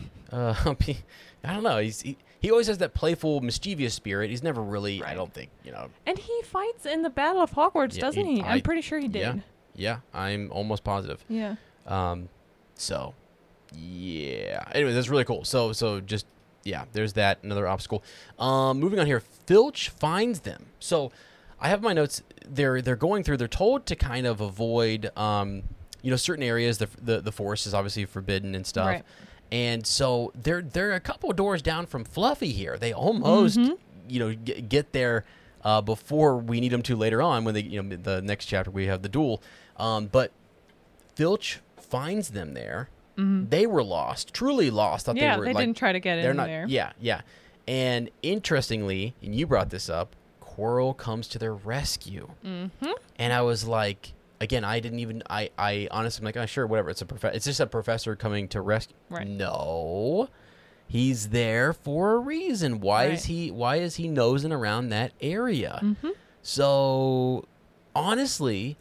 I don't know. He always has that playful, mischievous spirit. He's never really, I don't think, And he fights in the Battle of Hogwarts, doesn't he? I'm pretty sure he did. Yeah, I'm almost positive. Yeah. So. Yeah. Anyway, that's really cool. So just there's that, another obstacle. Moving on here, Filch finds them. So I have my notes. They're going through. They're told to kind of avoid certain areas. The forest is obviously forbidden and stuff. Right. And so they're a couple of doors down from Fluffy here. They almost get there before we need them to later on when they the next chapter we have the duel. But Filch finds them there. They were lost, truly lost. Thought they didn't try to get in there. Yeah. And interestingly, and you brought this up, Quirrell comes to their rescue. And I was like, again, I honestly am like, oh, sure, whatever. It's just a professor coming to rescue. Right. No, he's there for a reason. Why is he nosing around that area? So honestly,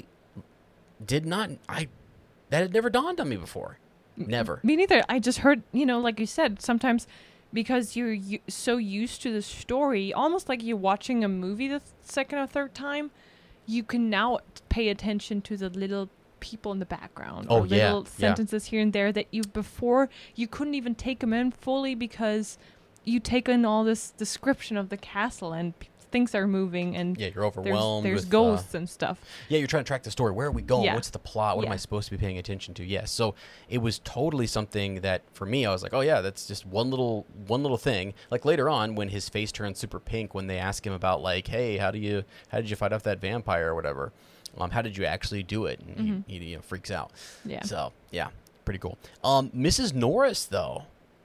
that had never dawned on me before. Never. Me neither. I just heard, like you said, sometimes because you're so used to the story, almost like you're watching a movie the second or third time, you can now pay attention to the little people in the background or little sentences here and there that before you couldn't even take them in fully because you take in all this description of the castle and things are moving and Yeah, you're overwhelmed. There's with, ghosts and stuff. Yeah, you're trying to track the story. Where are we going? Yeah. What's the plot? What am I supposed to be paying attention to? Yes. So it was totally something that for me, I was like, oh yeah, that's just one little thing. Like later on, when his face turns super pink, when they ask him about like, hey, how did you fight off that vampire or whatever? How did you actually do it? And he freaks out. Yeah. So yeah, pretty cool. Mrs. Norris though.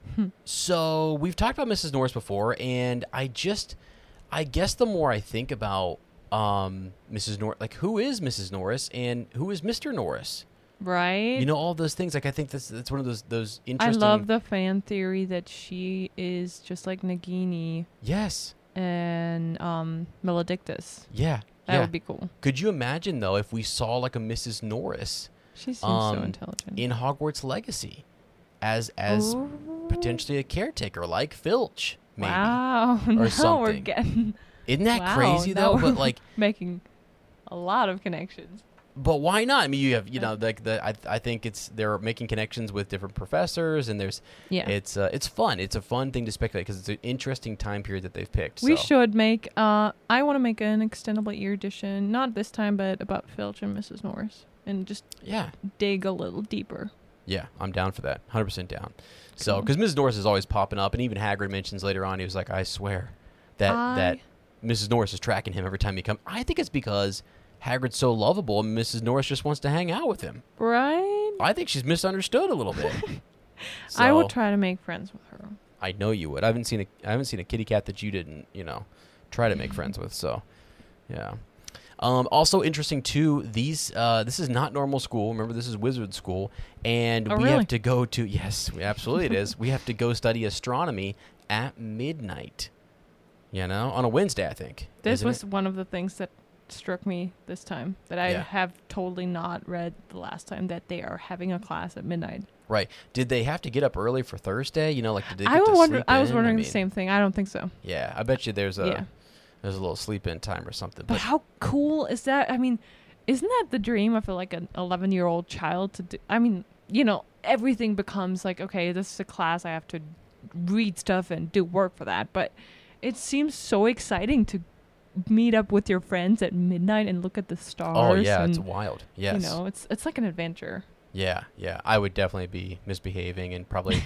So we've talked about Mrs. Norris before, and I guess the more I think about Mrs. Norris, like who is Mrs. Norris and who is Mr. Norris? Right. You know, all those things. Like I think that's one of those I interesting. love the fan theory that she is just like Nagini Yes. and Maledictus. Yeah. That would be cool. Could you imagine though if we saw like a Mrs. Norris She seems so intelligent. in Hogwarts Legacy as potentially a caretaker like Filch, maybe. Wow. Or Now we're something. getting Isn't that wow, crazy now though? But we're like, making a lot of connections. but why not? I mean, you have like I think they're making connections with different professors, and it's fun. It's a fun thing to speculate because it's an interesting time period that they've picked. We so. should make. I want to make an extendable ear edition, not this time, but about Filch and Mrs. Norris, and just dig a little deeper. Yeah, I'm down for that. 100% down. So, because Mrs. Norris is always popping up, and even Hagrid mentions later on, he was like, I swear that Mrs. Norris is tracking him every time he comes. I think it's because Hagrid's so lovable, and Mrs. Norris just wants to hang out with him. Right? I think she's misunderstood a little bit. I would try to make friends with her. I know you would. I haven't seen a kitty cat that you didn't, try to make friends with. So, yeah. Also interesting too. This is not normal school. Remember, this is wizard school, and we have to go to. Yes, absolutely, it is. We have to go study astronomy at midnight. On a Wednesday, I think. This was one of the things that struck me this time that I have totally not read the last time, that they are having a class at midnight. Right. Did they have to get up early for Thursday? Did they I was wondering the same thing. I don't think so. Yeah, I bet you there's a little sleep-in time or something. But how cool is that? I mean, isn't that the dream of like an 11-year-old child to do? I mean, everything becomes like, okay, this is a class. I have to read stuff and do work for that. But it seems so exciting to meet up with your friends at midnight and look at the stars. Oh, yeah, it's wild. Yes. It's like an adventure. Yeah. I would definitely be misbehaving and probably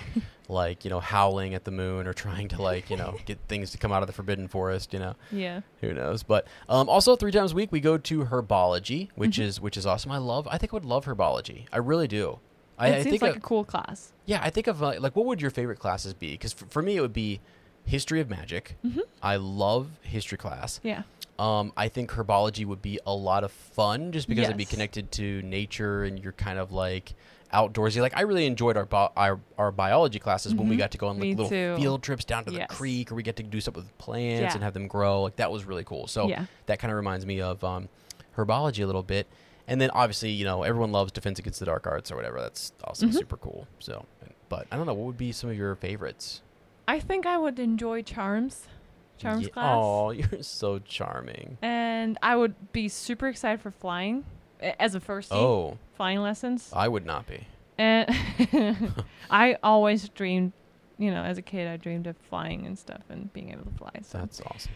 howling at the moon or trying to get things to come out of the Forbidden Forest, Yeah. Who knows? But also 3 times a week we go to herbology, which is awesome. I think I would love herbology. I really do. It seems like a cool class. Yeah, I think of what would your favorite classes be? Because for me it would be history of magic. Mm-hmm. I love history class. Yeah. I think herbology would be a lot of fun just because it'd be connected to nature and you're kind of like outdoorsy. Like I really enjoyed our biology classes when we got to go on little field trips down to the creek, or we get to do stuff with plants and have them grow. Like that was really cool. So that kind of reminds me of herbology a little bit. And then obviously, everyone loves Defense Against the Dark Arts or whatever. That's also super cool. So, but I don't know, what would be some of your favorites? I think I would enjoy Charms class. Oh, you're so charming. And I would be super excited for flying as a firstie. Oh. Flying lessons. I would not be. And I always dreamed, as a kid, I dreamed of flying and stuff and being able to fly. So. That's awesome.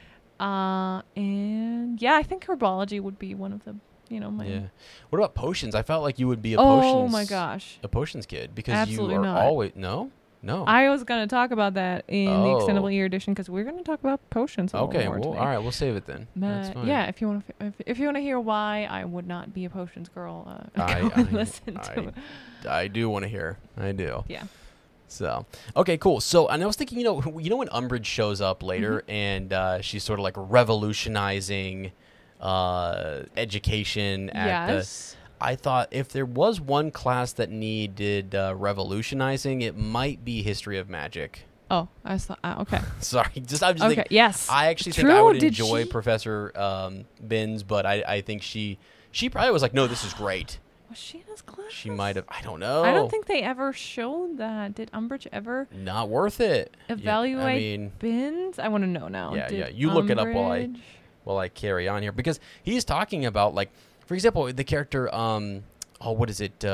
And yeah, I think herbology would be one of the, my... Yeah. What about potions? I felt like you would be a potions kid because Absolutely you are not. always... No. I was going to talk about that in the extendable ear edition because we're going to talk about potions a little more today. All right, we'll save it then. That's fine. Yeah, if you want to hear why I would not be a potions girl, listen to it. I do want to hear. I do. Yeah. So, okay, cool. So, and I was thinking, when Umbridge shows up later and she's sort of like revolutionizing education at I thought if there was one class that needed revolutionizing, it might be History of Magic. Oh, I saw. Okay. Sorry, I'm just thinking. Yes. I actually think I would enjoy Professor Binns, but I think she probably was like, no, this is great. Was she in his class? She might have. I don't know. I don't think they ever showed that. Did Umbridge ever? Not worth it. Evaluate Binns? I want to know now. Yeah. You look it up while I carry on here because he's talking about like. For example, the character, what is it?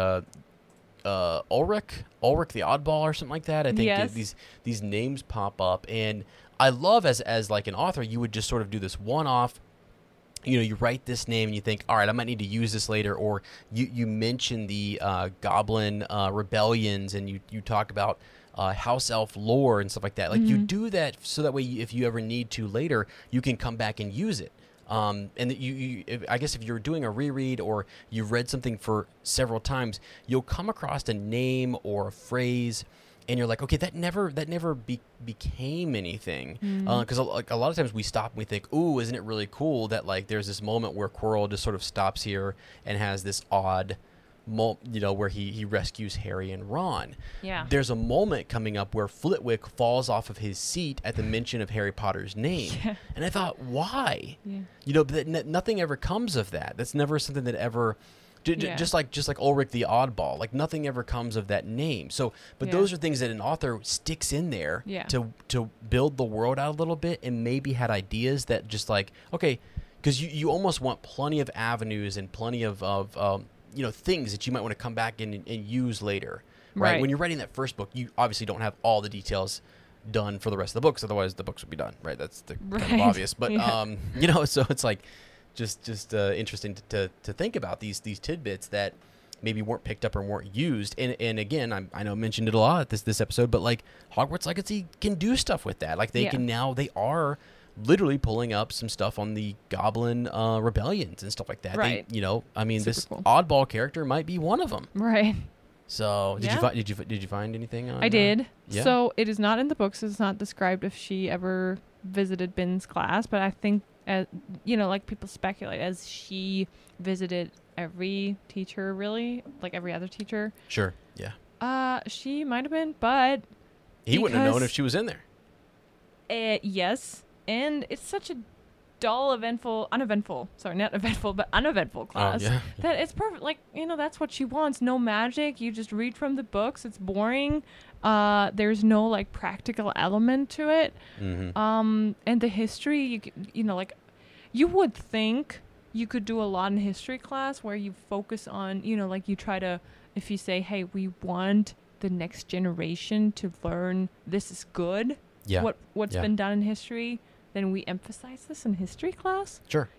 Ulrich the Oddball or something like that. I think these names pop up, and I love as like an author, you would just sort of do this one-off. You write this name and you think, all right, I might need to use this later. Or you mention the goblin rebellions, and you talk about house elf lore and stuff like that. Like you do that so that way, if you ever need to later, you can come back and use it. And I guess if you're doing a reread or you've read something for several times, you'll come across a name or a phrase, and you're like, okay, that never became anything. Because like a lot of times we stop and we think, ooh, isn't it really cool that like there's this moment where Quirrell just sort of stops here and has this odd where he rescues Harry and Ron. Yeah. There's a moment coming up where Flitwick falls off of his seat at the mention of Harry Potter's name. Yeah. And I thought, why? Yeah. But nothing ever comes of that. That's never something that ever... Just like Ulrich the Oddball, like nothing ever comes of that name. So, but those are things that an author sticks in there to build the world out a little bit, and maybe had ideas that just like, okay, because you almost want plenty of avenues and plenty of things that you might want to come back and use later, right? When you're writing that first book, you obviously don't have all the details done for the rest of the books, otherwise the books would be done, right? That's kind of obvious, but so it's like. Just interesting to think about these tidbits that maybe weren't picked up or weren't used. And again, I know I mentioned it a lot this episode, but like Hogwarts Legacy can do stuff with that. Like they are literally pulling up some stuff on the Goblin rebellions and stuff like that. Right. This cool. oddball character might be one of them. Right. So did you find anything on I did. Yeah. So it is not in the books. It's not described if she ever visited Bin's class, but I think like people speculate as she visited every teacher, really, like every other teacher. Sure. Yeah. She might have been, but he wouldn't have known if she was in there. Yes, and it's such a dull, uneventful class that it's perfect. Like, that's what she wants. No magic. You just read from the books. It's boring. There's no like practical element to it. And the history, you would think you could do a lot in history class where you focus on, like you try to, if you say, hey, we want the next generation to learn this is good. Yeah. What's been done in history, then we emphasize this in history class. Sure.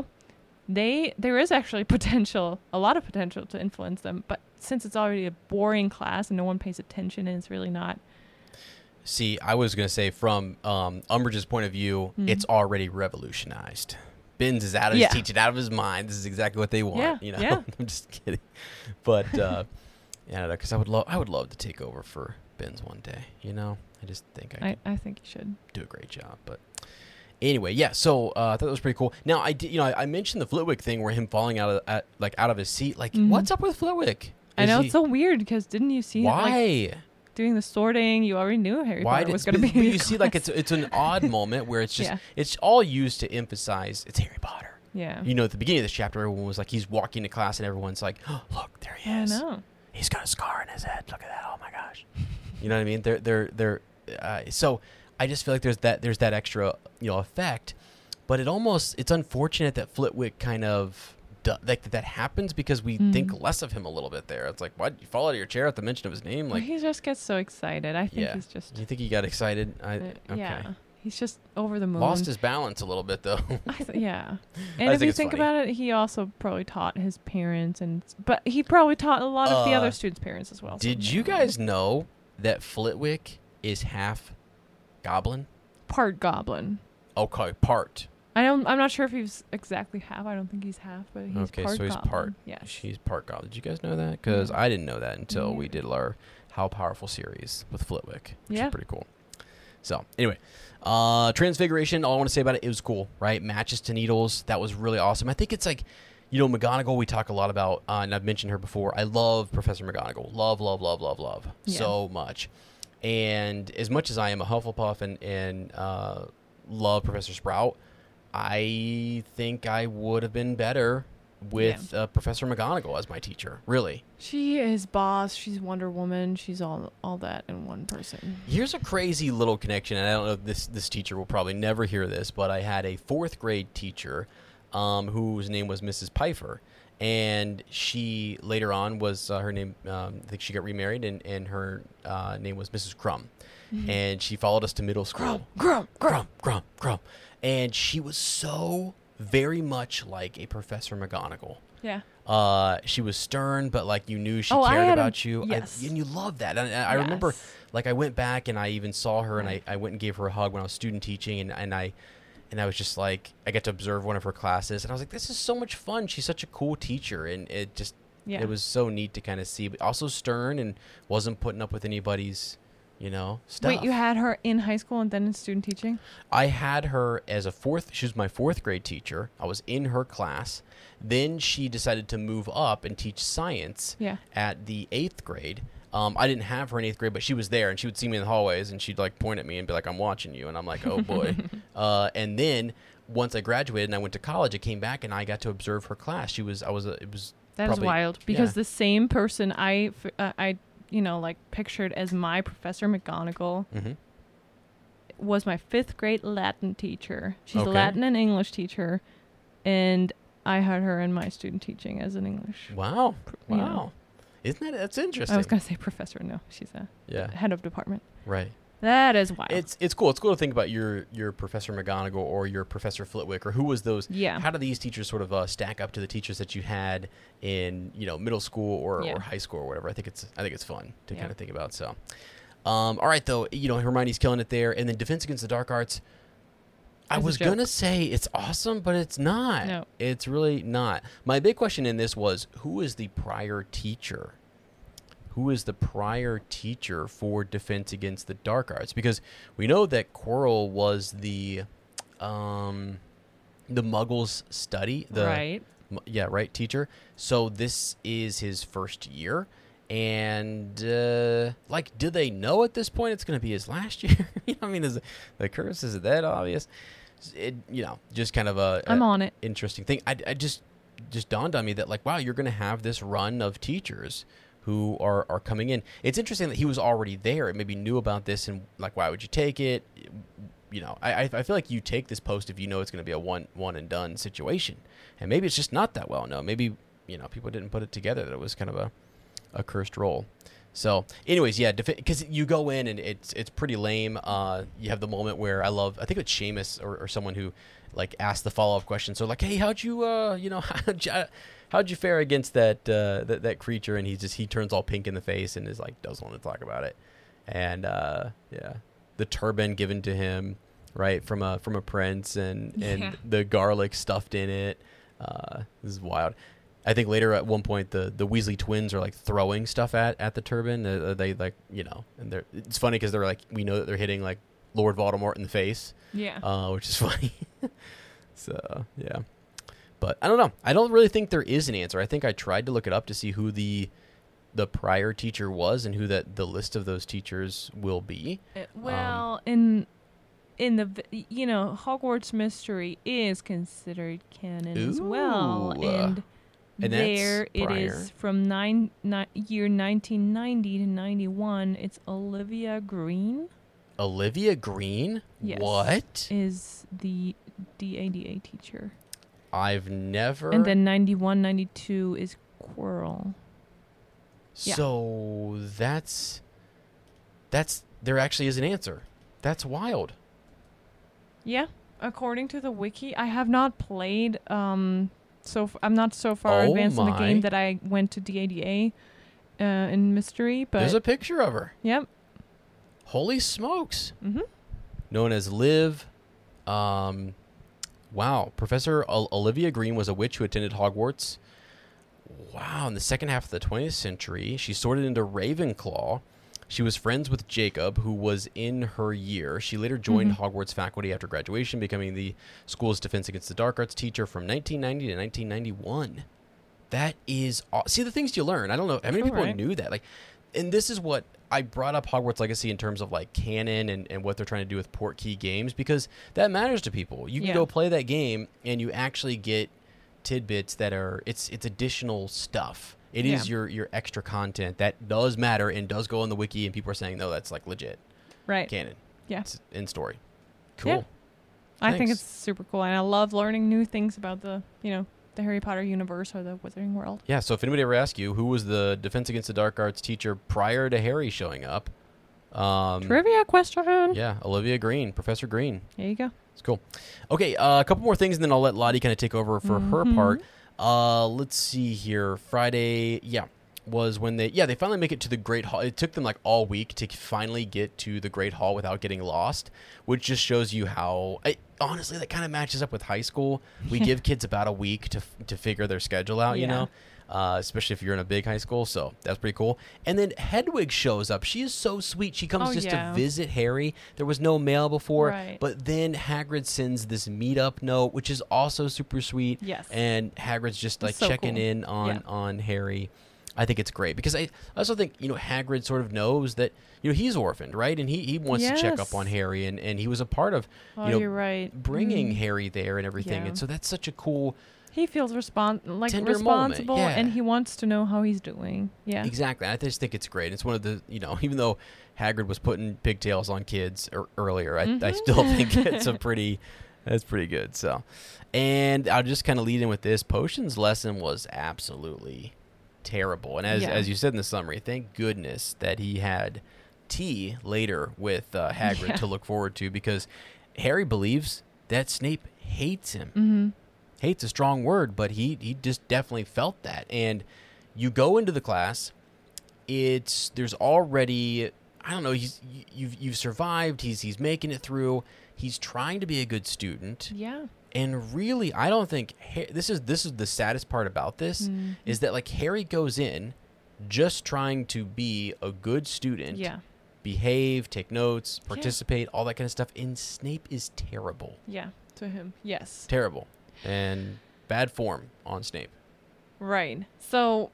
There is actually a lot of potential to influence them, but since it's already a boring class and no one pays attention, and it's really not. See, I was going to say from Umbridge's point of view, it's already revolutionized. Binns is out of his teaching, out of his mind. This is exactly what they want. Yeah. I'm just kidding, but because I would love to take over for Binns one day. I just think I think you should do a great job, but. Anyway, yeah. So I thought that was pretty cool. Now I did, I mentioned the Flitwick thing where him falling out of his seat. Like, what's up with Flitwick? I know it's so weird because didn't you see why doing the sorting? You already knew Harry Potter was going to be. But you see, like it's an odd moment where it's just it's all used to emphasize it's Harry Potter. Yeah. At the beginning of this chapter, everyone was like, he's walking to class and everyone's like, oh, look, there he is. I know. He's got a scar on his head. Look at that. Oh my gosh. You know what I mean? They're so. I just feel like there's that extra effect, but it's unfortunate that Flitwick kind of that happens because we think less of him a little bit there. It's like, why you fall out of your chair at the mention of his name? Like he just gets so excited. I think he's just. You think he got excited? Okay. Yeah, he's just over the moon. Lost his balance a little bit though. Yeah, and if you think about it, he also probably taught his parents, but he probably taught a lot of the other students' parents as well. Did you guys know that Flitwick is half Goblin? Part Goblin. Okay, part. I'm not sure if he's exactly half. I don't think he's half, but he's okay, part so he's Goblin. part. Yes. She's part Goblin. Did you guys know that? Because I didn't know that until we did our How Powerful series with Flitwick, which is pretty cool. So anyway, Transfiguration. All I want to say about it was cool, right? Matches to Needles. That was really awesome. I think it's like, McGonagall. We talk a lot about, and I've mentioned her before. I love Professor McGonagall. Love so much. And as much as I am a Hufflepuff and love Professor Sprout, I think I would have been better with Professor McGonagall as my teacher. Really, she is boss. She's Wonder Woman. She's all that in one person. Here's a crazy little connection, and I don't know if this teacher will probably never hear this, but I had a 4th grade teacher whose name was Mrs. Pfeiffer. And she later on was her name. I think she got remarried, and her name was Mrs. Crumb. and she followed us to middle school. Grum. And she was so very much like a Professor McGonagall. Yeah. She was stern, but like you knew she Oh, I cared had about you. yes. And you loved that. And I remember, Yes. like, I went back and I even saw her, Right. and I went and gave her a hug when I was student teaching, and I was just like, I got to observe one of her classes, and I was like, this is so much fun. She's such a cool teacher, and it just, Yeah. it was so neat to kind of see, but also stern and wasn't putting up with anybody's, stuff. Wait, you had her in high school and then in student teaching? I had her as she was my 4th grade teacher. I was in her class. Then she decided to move up and teach science Yeah. at the 8th grade. I didn't have her in 8th grade, but she was there, and she would see me in the hallways, and she'd like point at me and be like, I'm watching you. And I'm like, oh boy. And then once I graduated and I went to college, I came back and I got to observe her class. It was That is probably- wild because yeah. the same person I pictured as my Professor McGonagall Mhm. was my 5th grade Latin teacher. She's a Okay. Latin and English teacher, and I had her in my student teaching as an English. Wow. you know. Wow. That's interesting. I was gonna say professor. No, she's a Yeah. head of department. Right. That is wild. It's cool. It's cool to think about your Professor McGonagall or your Professor Flitwick, or who was those. Yeah. How do these teachers sort of stack up to the teachers that you had in middle school or high school or whatever? I think it's fun to kind of think about. So, all right though, Hermione's killing it there, and then Defense Against the Dark Arts. I It's a was joke. gonna say it's awesome, but it's not. No. It's really not. My big question in this was, who is the prior teacher? Who is the prior teacher for Defense Against the Dark Arts? Because we know that Quirrell was the Muggles study. right. Right, teacher. So this is his first year. And, do they know at this point it's going to be his last year? Is the curse, is it that obvious? Just kind of I'm on it. interesting thing. I just dawned on me that, wow, you're going to have this run of teachers who are coming in. It's interesting that he was already there and maybe knew about this, and why would you take it? I feel like you take this post if you know it's going to be a one and done situation, and maybe it's just not that well known. Maybe people didn't put it together that it was kind of a cursed role. So, anyways, yeah, because you go in and it's pretty lame. You have the moment where I think it's Seamus or someone who asked the follow up question. So hey, how'd you how'd you fare against that creature? And he turns all pink in the face and is doesn't want to talk about it. And the turban given to him right from a prince and the garlic stuffed in it. This is wild. I think later at one point the Weasley twins are throwing stuff at the turban. They and it's funny because they're we know that they're hitting Lord Voldemort in the face. Yeah. Which is funny. So yeah, but I don't know. I don't really think there is an answer. I think I tried to look it up to see who the prior teacher was and who the list of those teachers will be. In the Hogwarts Mystery is considered canon as well, and that's there it prior. is from year 1990 to 91. It's Olivia Green. Olivia Green? Yes. What? Is the DADA teacher. I've never. And then 91, 92 is Quirrell. Yeah. So that's there actually is an answer. That's wild. Yeah, according to the wiki, I have not played. I'm not so far advanced in the my. game that I went to DADA in Mystery. But There's a picture of her. Yep. Holy smokes. Mhm. Known as Liv. Wow. Professor Olivia Green was a witch who attended Hogwarts. Wow. In the second half of the 20th century, she sorted into Ravenclaw. She was friends with Jacob, who was in her year. She later joined Hogwarts faculty after graduation, becoming the school's Defense Against the Dark Arts teacher from 1990 to 1991. That is... See, the things you learn. I don't know how many people knew that. And this is what I brought up Hogwarts Legacy in terms of canon and what they're trying to do with Portkey games, because that matters to people. You can go play that game and you actually get tidbits that are... It's additional stuff. It is your extra content that does matter and does go on the wiki, and people are saying, no, that's legit. Right. Canon. Yeah. It's in story. Cool. Yeah. I think Thanks. it's super cool, and I love learning new things about the Harry Potter universe or the Wizarding World. Yeah, so if anybody ever asks you who was the Defense Against the Dark Arts teacher prior to Harry showing up, Trivia question. Yeah, Olivia Green, Professor Green. There you go. It's cool. Okay, a couple more things, and then I'll let Lottie kind of take over for her part. Let's see here. Friday, was when they finally make it to the Great Hall. It took them like all week to finally get to the Great Hall without getting lost, which just shows you how, honestly, that kind of matches up with high school. We give kids about a week to figure their schedule out, you know, especially if you're in a big high school. So that's pretty cool. And then Hedwig shows up. She is so sweet. She comes to visit Harry. There was no mail before, but then Hagrid sends this meetup note, which is also super sweet. Yes. And Hagrid's just like checking in on Harry. I think it's great because I also think, Hagrid sort of knows that, he's orphaned, right? And he wants to check up on Harry, and he was a part of, you're right. bringing Harry there and everything. And so that's such a cool... He feels tender responsible, moment. and he wants to know how he's doing. Yeah. Exactly. I just think it's great. It's one of the, even though Hagrid was putting pigtails on kids earlier, I still think it's that's pretty good. So, and I'll just kind of lead in with this. Potions lesson was absolutely terrible. And as you said in the summary, thank goodness that he had tea later with Hagrid to look forward to, because Harry believes that Snape hates him. Mm-hmm. Hate's a strong word, but he just definitely felt that. And you go into the class, there's already, I don't know, you've survived, he's making it through, he's trying to be a good student. Yeah. And really, I don't think this is the saddest part about this is that like Harry goes in just trying to be a good student, behave, take notes, participate, all that kind of stuff. And Snape is terrible. Yeah, to him, yes, terrible and bad form on Snape. Right. So,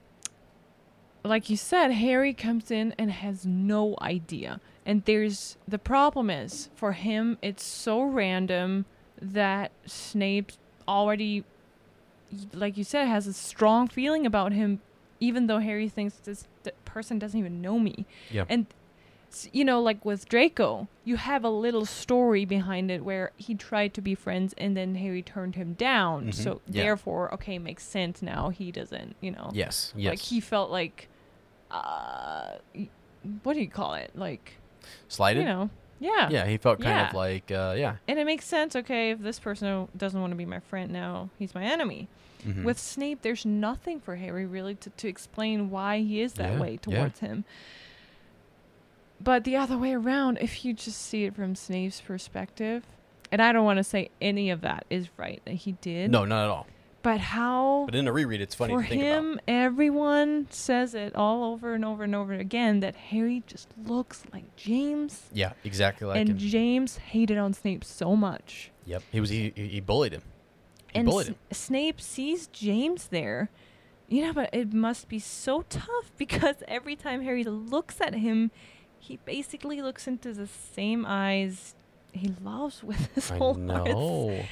like you said, Harry comes in and has no idea, and the problem is for him, it's so random that Snape already, like you said, has a strong feeling about him, even though Harry thinks this person doesn't even know me. Yeah. And, like with Draco, you have a little story behind it where he tried to be friends and then Harry turned him down. Mm-hmm. So therefore, okay, makes sense now. He doesn't, Yes. Like he felt like, what do you call it? Like, slighted? Yeah. Yeah, he felt kind of like, And it makes sense, okay, if this person doesn't want to be my friend now, he's my enemy. Mm-hmm. With Snape, there's nothing for Harry really to explain why he is that way towards him. But the other way around, if you just see it from Snape's perspective, and I don't want to say any of that is right that he did. No, not at all. But in a reread, it's funny to think about. For him, everyone says it all over and over and over again that Harry just looks like James. Yeah, exactly like him. And James hated on Snape so much. Yep, he bullied him. Snape sees James there. But it must be so tough because every time Harry looks at him, he basically looks into the same eyes he loves with his whole heart. I know.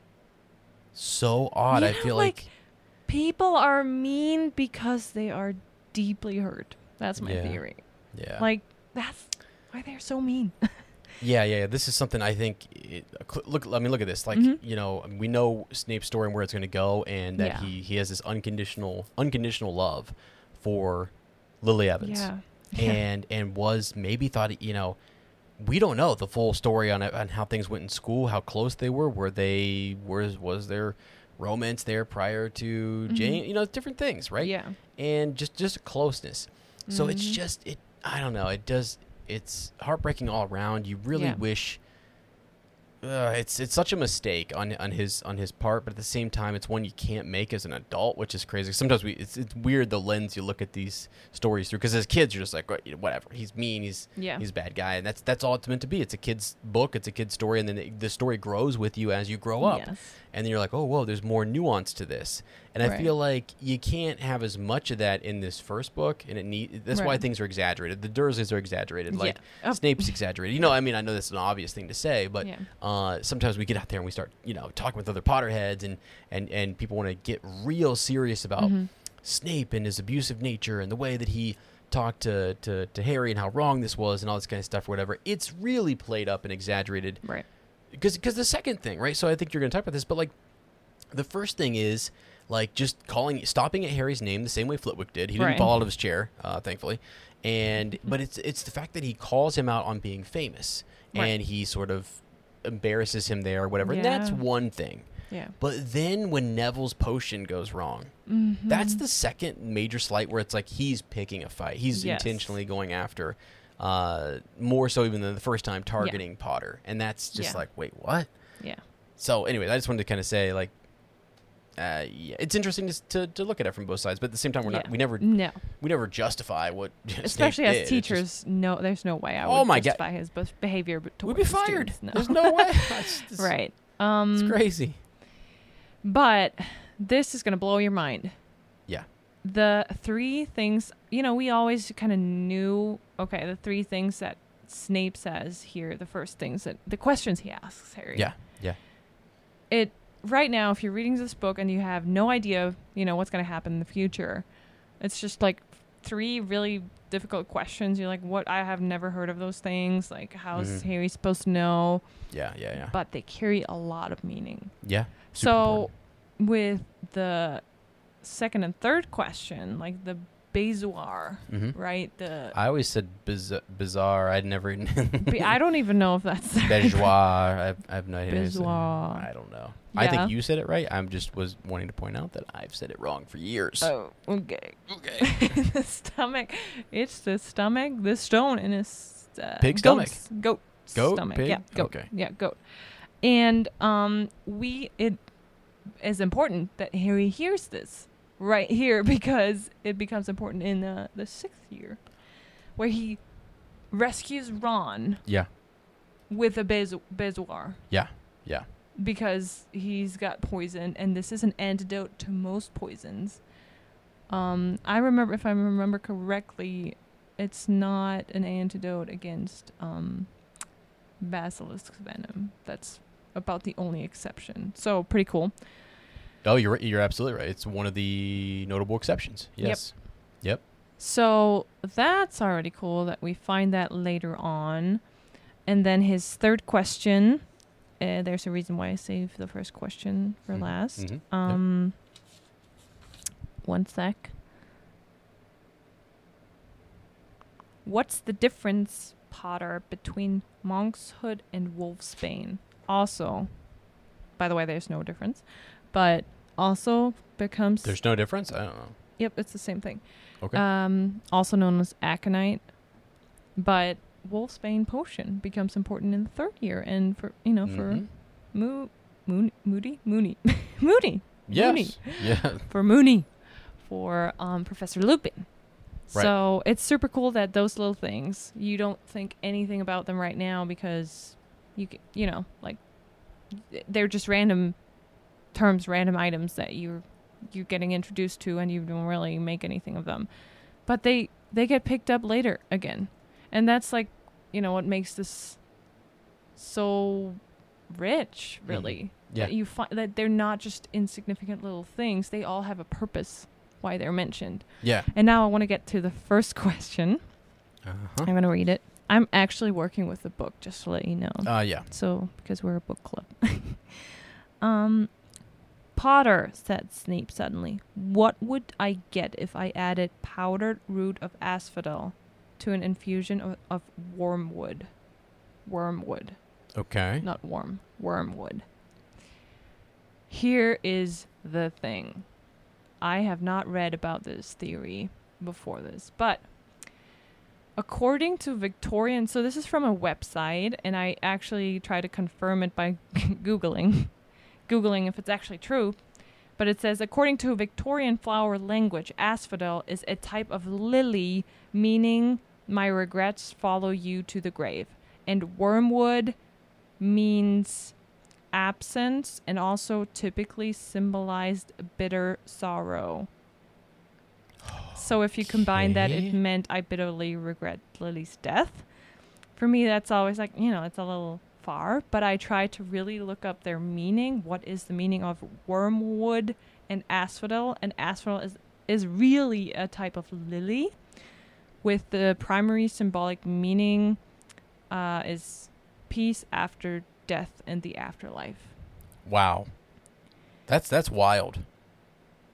So odd. I feel like people are mean because they are deeply hurt. That's my theory. Yeah. Like, that's why they're so mean. Yeah. This is something I think. Look at this. Like, we know Snape's story and where it's going to go, and that he has this unconditional love for Lily Evans. Yeah. And was maybe thought, we don't know the full story on how things went in school, how close they were. Was there romance there prior to Jane? Different things, right? Yeah. And just closeness. So it's just I don't know. It's heartbreaking all around. You really wish. It's such a mistake on his part, but at the same time, it's one you can't make as an adult, which is crazy. Sometimes it's weird the lens you look at these stories through, because as kids you're just like, whatever, he's mean, he's a bad guy, and that's all it's meant to be. It's a kid's book, it's a kid's story, and then the story grows with you as you grow up, and then you're like, oh whoa, there's more nuance to this. And I feel like you can't have as much of that in this first book, and that's why things are exaggerated. The Dursleys are exaggerated, like Snape's exaggerated. I know that's an obvious thing to say, but sometimes we get out there and we start, talking with other Potterheads, and people want to get real serious about Snape and his abusive nature and the way that he talked to Harry and how wrong this was and all this kind of stuff or whatever. It's really played up and exaggerated. Right. Because the second thing, right? So I think you're going to talk about this, but like the first thing is, like just stopping at Harry's name the same way Flitwick did. He didn't Right. fall out of his chair, thankfully. But it's the fact that he calls him out on being famous, Right. and he sort of embarrasses him there or whatever. And that's Yeah. one thing. Yeah. But then when Neville's potion goes wrong, Mm-hmm. that's the second major slight where it's like he's picking a fight. He's Yes. intentionally going after, more so even than the first time, targeting Potter. And that's just Yeah. like, wait, what? Yeah. So anyway, I just wanted to kind of say, like, it's interesting to look at it from both sides, but at the same time, we never justify what Especially Snape as did. It's teachers, just- no, there's no way I would Oh my God. justify his behavior we'd towards be the fired. students. No. There's no way. It's Right. It's crazy. But this is going to blow your mind. Yeah. The three things, we always kind of knew, okay, the three things that Snape says here, the questions he asks Harry. Yeah. Yeah. Right now, if you're reading this book and you have no idea, what's going to happen in the future, it's just like three really difficult questions. You're like, what? I have never heard of those things. Like, how's Harry supposed to know? Yeah. But they carry a lot of meaning. Yeah. Super So important. with the second and third question, like the Bezoar, Mhm. right? I always said bizarre. I'd never. I don't even know if that's the right Bezoar. I have no idea. Bezoar. I don't know. I Yeah. think you said it right. Was wanting to point out that I've said it wrong for years. Oh, okay. Okay. The stomach. It's the stomach, the stone in his Pig stomach. Goat stomach. Pig? Yeah, goat. Okay. Yeah, goat. And it is important that Harry hears this right here because it becomes important in the 6th year where he rescues Ron Yeah. with a Bezoar Yeah. because he's got poison, and this is an antidote to most poisons. I remember, if I remember correctly, it's not an antidote against basilisk's venom. That's about the only exception. So pretty cool. Oh, you're absolutely right. It's one of the notable exceptions. Yes. Yep. So that's already cool that we find that later on. And then his third question, there's a reason why I saved the first question for Mhm. last. Mhm. One sec. What's the difference, Potter, between monkshood and wolfsbane? Also, by the way, there's no difference, but also becomes... There's no difference? I don't know. Yep, it's the same thing. Okay. Also known as aconite, but wolfsbane potion becomes important in the 3rd year, and for Mhm. Moody, Yes. Mooney. Yeah. for Mooney, for Professor Lupin. Right. So it's super cool that those little things, you don't think anything about them right now because like they're just random terms, random items that you're getting introduced to, and you don't really make anything of them. But they get picked up later again. And that's like, what makes this so rich, really. Yeah. That you find that they're not just insignificant little things. They all have a purpose why they're mentioned. Yeah. And now I want to get to the first question. Uh-huh. I'm going to read it. I'm actually working with the book, just to let you know. Yeah. So, because we're a book club. Potter, said Snape suddenly, what would I get if I added powdered root of asphodel to an infusion of wormwood? Wormwood. Okay. Not wormwood. Here is the thing. I have not read about this theory before this, but according to Victorian, so this is from a website, and I actually try to confirm it by Googling if it's actually true, but it says, according to Victorian flower language, asphodel is a type of lily, meaning my regrets follow you to the grave, and wormwood means absence and also typically symbolized bitter sorrow. So if you combine that, it Okay. meant I bitterly regret Lily's death. For me, that's always like, it's a little far, but I try to really look up their meaning. What is the meaning of wormwood and asphodel? And asphodel is really a type of lily with the primary symbolic meaning is peace after death and the afterlife. Wow. That's wild.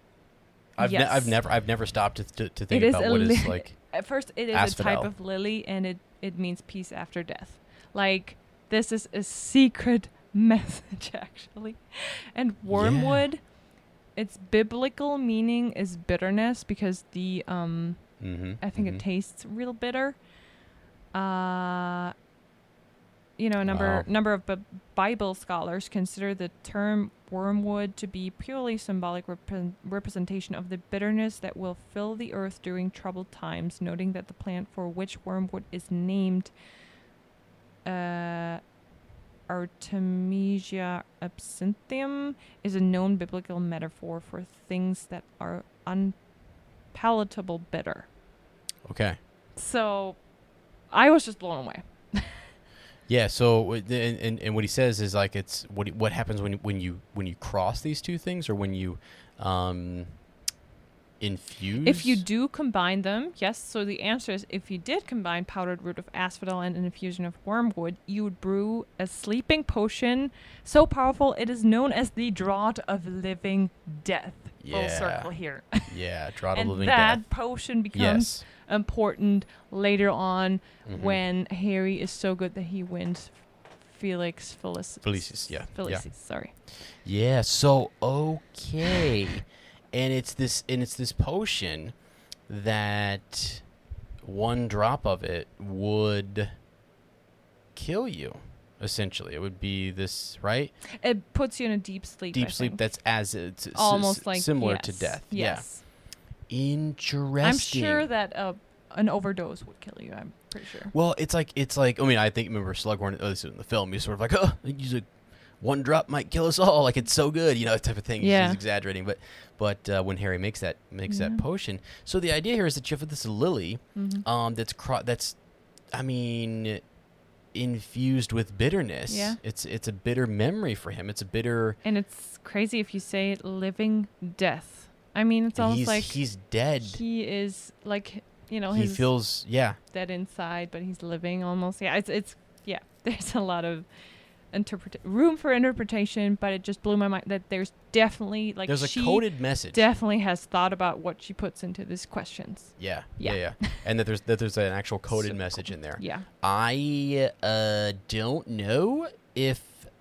I've never stopped to think It is about a what li- is like. At first, it is a type of lily, and it means peace after death. Like, this is a secret message, actually. And wormwood, its biblical meaning is bitterness, because the I think it tastes real bitter. You know, a number of Bible scholars consider the term wormwood to be purely symbolic representation of the bitterness that will fill the earth during troubled times, noting that the plant for which wormwood is named Artemisia absinthium is a known biblical metaphor for things that are unpalatable bitter. Okay. So I was just blown away. Yeah. So and what he says is like it's what happens when you cross these two things, or when you infuse. If you do combine them, yes. So the answer is, if you did combine powdered root of asphodel and an infusion of wormwood, you would brew a sleeping potion so powerful it is known as the Draught of Living Death. Full circle here. Yeah, Draught of And Living that Death. potion becomes important later on when Harry is so good that he wins Felix Felicis. Yeah. Felicis, sorry. Yeah. So okay, and it's this potion that one drop of it would kill you. Essentially, it would be this, right? It puts you in a deep sleep. Deep sleep. That's it's almost like similar to death. Yes. Yeah. Interesting. I'm sure that an overdose would kill you. I'm pretty sure. Well, it's like. I mean, I think remember Slughorn. This is in the film. He's sort of like, use one drop might kill us all. Like, it's so good, type of thing. Yeah. He's exaggerating, but when Harry makes that potion, so the idea here is that you have this lily, that's, I mean, infused with bitterness. Yeah. It's a bitter memory for him. It's a bitter. And it's crazy if you say living death. I mean, it's almost like he's dead. He is like, he feels dead inside, but he's living almost. Yeah, it's there's a lot of room for interpretation, but it just blew my mind that there's definitely like there's a coded message. Definitely has thought about what she puts into these questions. Yeah. And that there's an actual coded message in there. Yeah. I don't know if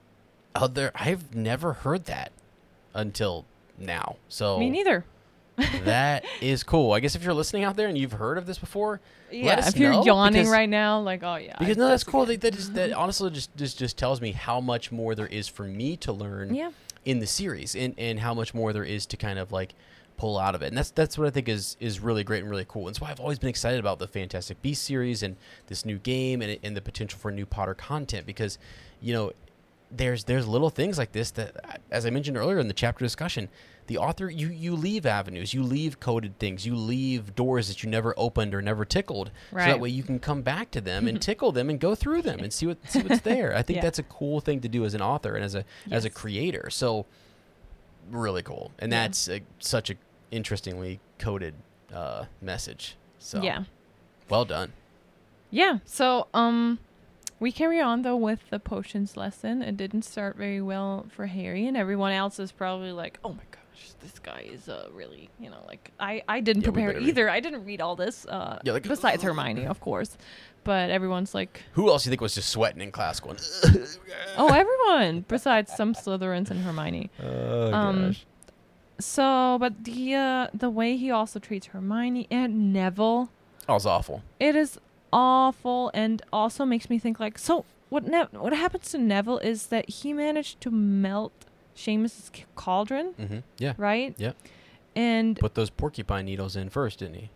I've never heard that until now. So me neither. That is cool. I guess if you're listening out there and you've heard of this before, let us if you're know, yawning right now, like, oh yeah. Because that's cool. That honestly just tells me how much more there is for me to learn in the series, and how much more there is to kind of like pull out of it. And that's what I think is really great and really cool. And that's why I've always been excited about the Fantastic Beasts series and this new game and the potential for new Potter content, because there's little things like this that, as I mentioned earlier in the chapter discussion, the author, you leave avenues, you leave coded things, you leave doors that you never opened or never tickled, right. So that way you can come back to them and tickle them and go through them and see what's there. I think that's a cool thing to do as an author and as a creator. So really cool, and that's such a interestingly coded message. So well done. Yeah. So we carry on, though, with the potions lesson. It didn't start very well for Harry, and everyone else is probably like, oh, my gosh, this guy is really, like, I didn't prepare either. I didn't read all this, besides Hermione, of course. But everyone's like... Who else do you think was just sweating in class going... Oh, everyone, besides some Slytherins and Hermione. Oh, gosh. So, but the way he also treats Hermione and Neville... Oh, it's awful. It is awful, and also makes me think like, so what happens to Neville is that he managed to melt Seamus's cauldron. Mm-hmm. Yeah. Right? Yeah. And put those porcupine needles in first, didn't he?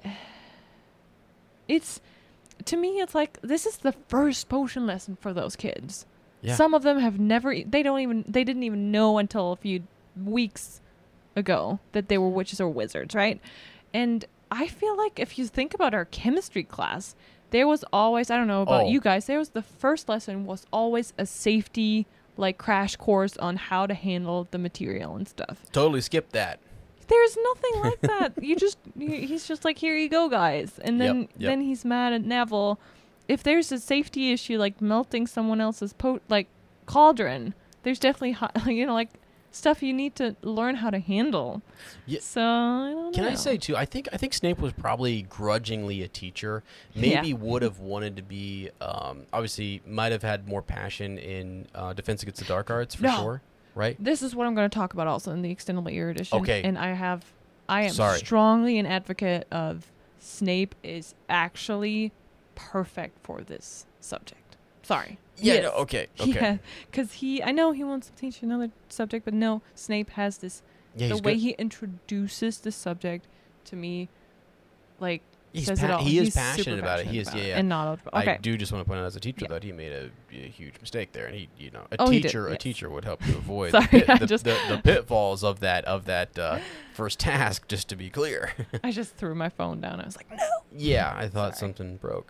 To me, it's like, this is the first potion lesson for those kids. Yeah. Some of them have never, they didn't even know until a few weeks ago that they were witches or wizards, right? And I feel like if you think about our chemistry class, there was always, I don't know about you guys, the first lesson was always a safety, like, crash course on how to handle the material and stuff. Totally skipped that. There's nothing like that. He's just like, here you go, guys. And then then he's mad at Neville. If there's a safety issue, like melting someone else's cauldron, there's definitely, like, stuff you need to learn how to handle. Yeah. So I don't know. Can I say too? I think Snape was probably grudgingly a teacher. Maybe Yeah. would have wanted to be. Obviously, might have had more passion in Defense Against the Dark Arts for No. sure. Right. This is what I'm going to talk about also in the extended year edition. Okay. And I am Sorry. strongly an advocate of Snape is actually perfect for this subject. Sorry. Yeah. Yes. No, okay. Yeah, because I know he wants to teach another subject, but no, Snape has this, Yeah. the He's way good. he introduces the subject to me, like, He's says it all. he is He's super passionate about it. He is. about Yeah. And not, okay. I do just want to point out as a teacher Yeah. that he made a huge mistake there, and he, a Oh, he did, teacher, a yes. teacher would help you avoid Sorry, I just- the pitfalls of that first task. Just to be clear. I just threw my phone down. I was like, no. Yeah, I thought Sorry. something broke.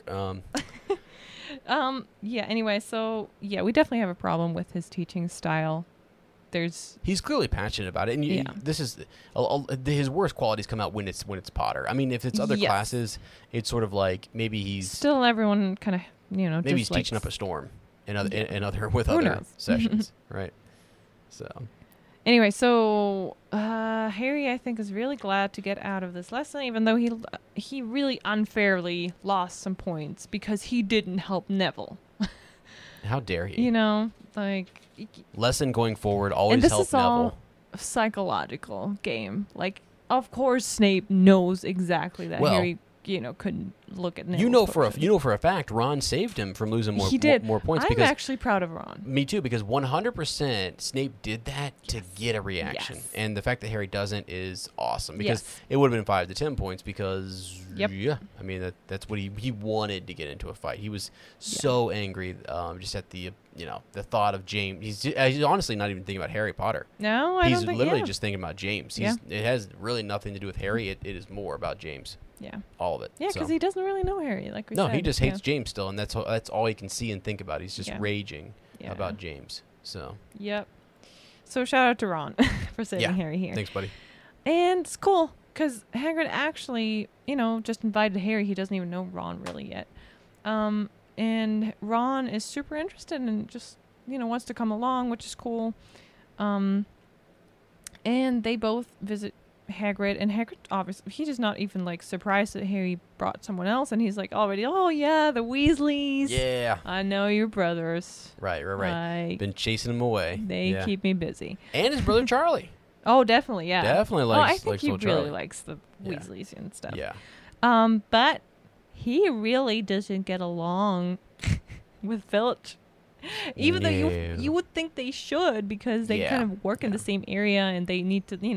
Yeah, anyway, so, yeah, we definitely have a problem with his teaching style. There's, He's clearly passionate about it, and Yeah. this is his worst qualities come out when it's Potter. I mean, if it's other Yes. classes, it's sort of like maybe he's still everyone kind of, maybe he's just teaching up a storm in other with Who other knows? sessions, right? So Anyway, so Harry, I think, is really glad to get out of this lesson, even though he really unfairly lost some points because he didn't help Neville. how dare he? You know, like, Lesson going forward: always and this help is all Neville. a psychological game. Like, of course, Snape knows exactly that Well, Harry, couldn't look at Neville's You know potion. for a fact, Ron saved him from losing more He did. more points. I'm because actually proud of Ron. Me too, because 100% Snape did that to get a reaction, Yes. and the fact that Harry doesn't is awesome because Yes. it would have been 5 to 10 points because Yep. yeah, I mean that's what he wanted to get into a fight. He was so angry just at the the thought of James. He's honestly not even thinking about Harry Potter. No, I He's don't think. literally Yeah. just thinking about James. Yeah. It has really nothing to do with Harry. It is more about James. Yeah. All of it. Yeah, So. because he doesn't really know Harry, like we No, said. he just Yeah. hates James still, and that's all he can see and think about. He's just Yeah. raging Yeah. about James. So Yep. So shout out to Ron for saving Yeah. Harry here. thanks, buddy. And it's cool because Hagrid actually, just invited Harry. He doesn't even know Ron really yet. And Ron is super interested and just, wants to come along, which is cool. And they both visit Hagrid, and Hagrid obviously he's just not even like surprised that Harry brought someone else, and he's like already, oh yeah, the Weasleys. Yeah. I know your brothers. Right. Like, Been chasing him away. they Yeah. keep me busy. And his brother Charlie. Oh, definitely, yeah. Definitely I likes think he little really Charlie. likes the Yeah. Weasleys and stuff. Yeah. But he really doesn't get along with Filch. Even though No. you would think they should, because they Yeah. kind of work in the same area and they need to,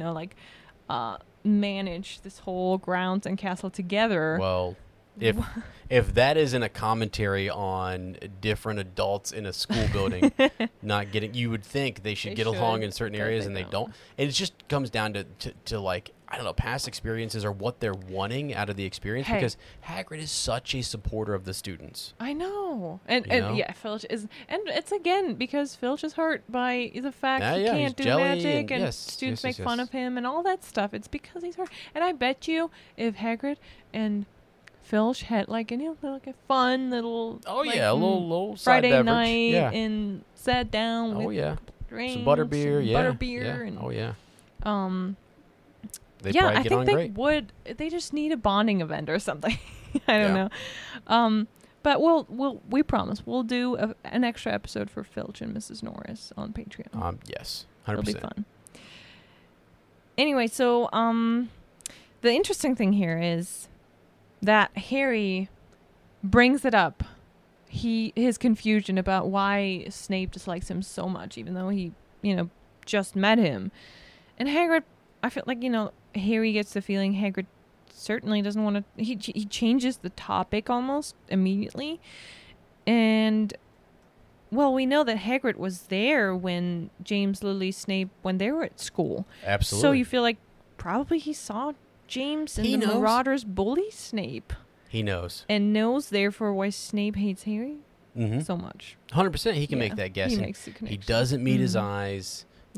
manage this whole grounds and castle together. Well, if that isn't a commentary on different adults in a school building not getting, you would think they should They get along should, in certain but areas, they and they don't. don't. And it just comes down to like, I don't know, past experiences or what they're wanting out of the experience. Hey. Because Hagrid is such a supporter of the students. I know. And You know? yeah, Filch is, and it's again because Filch is hurt by the fact Yeah, he yeah, can't he's do jelly magic, and- and yes, students yes, make fun yes. of him and all that stuff. It's because he's hurt. And I bet you if Hagrid and Filch had like a fun little Oh like, yeah, a little side Friday beverage. night Yeah. and sat down Oh with yeah. drinks Some butterbeer. and Yeah. butterbeer yeah. and Oh yeah. They'd yeah, probably I get think on they great. would. They just need a bonding event or something. I don't Yeah. know. But we promise we'll do an extra episode for Filch and Mrs. Norris on Patreon. Yes. It'll 100%. be fun. Anyway, so the interesting thing here is that Harry brings it up. His confusion about why Snape dislikes him so much, even though he, just met him. And Hagrid, I feel like, Harry gets the feeling Hagrid certainly doesn't want to. He changes the topic almost immediately. And, well, we know that Hagrid was there when James, Lily, Snape, when they were at school. Absolutely. So you feel like probably he saw James and He the knows. Marauders bully Snape. He knows. And knows, therefore, why Snape hates Harry Mm-hmm. so much. 100%. He can Yeah, make that guess. he and makes the he connection. doesn't meet his Mhm. eyes.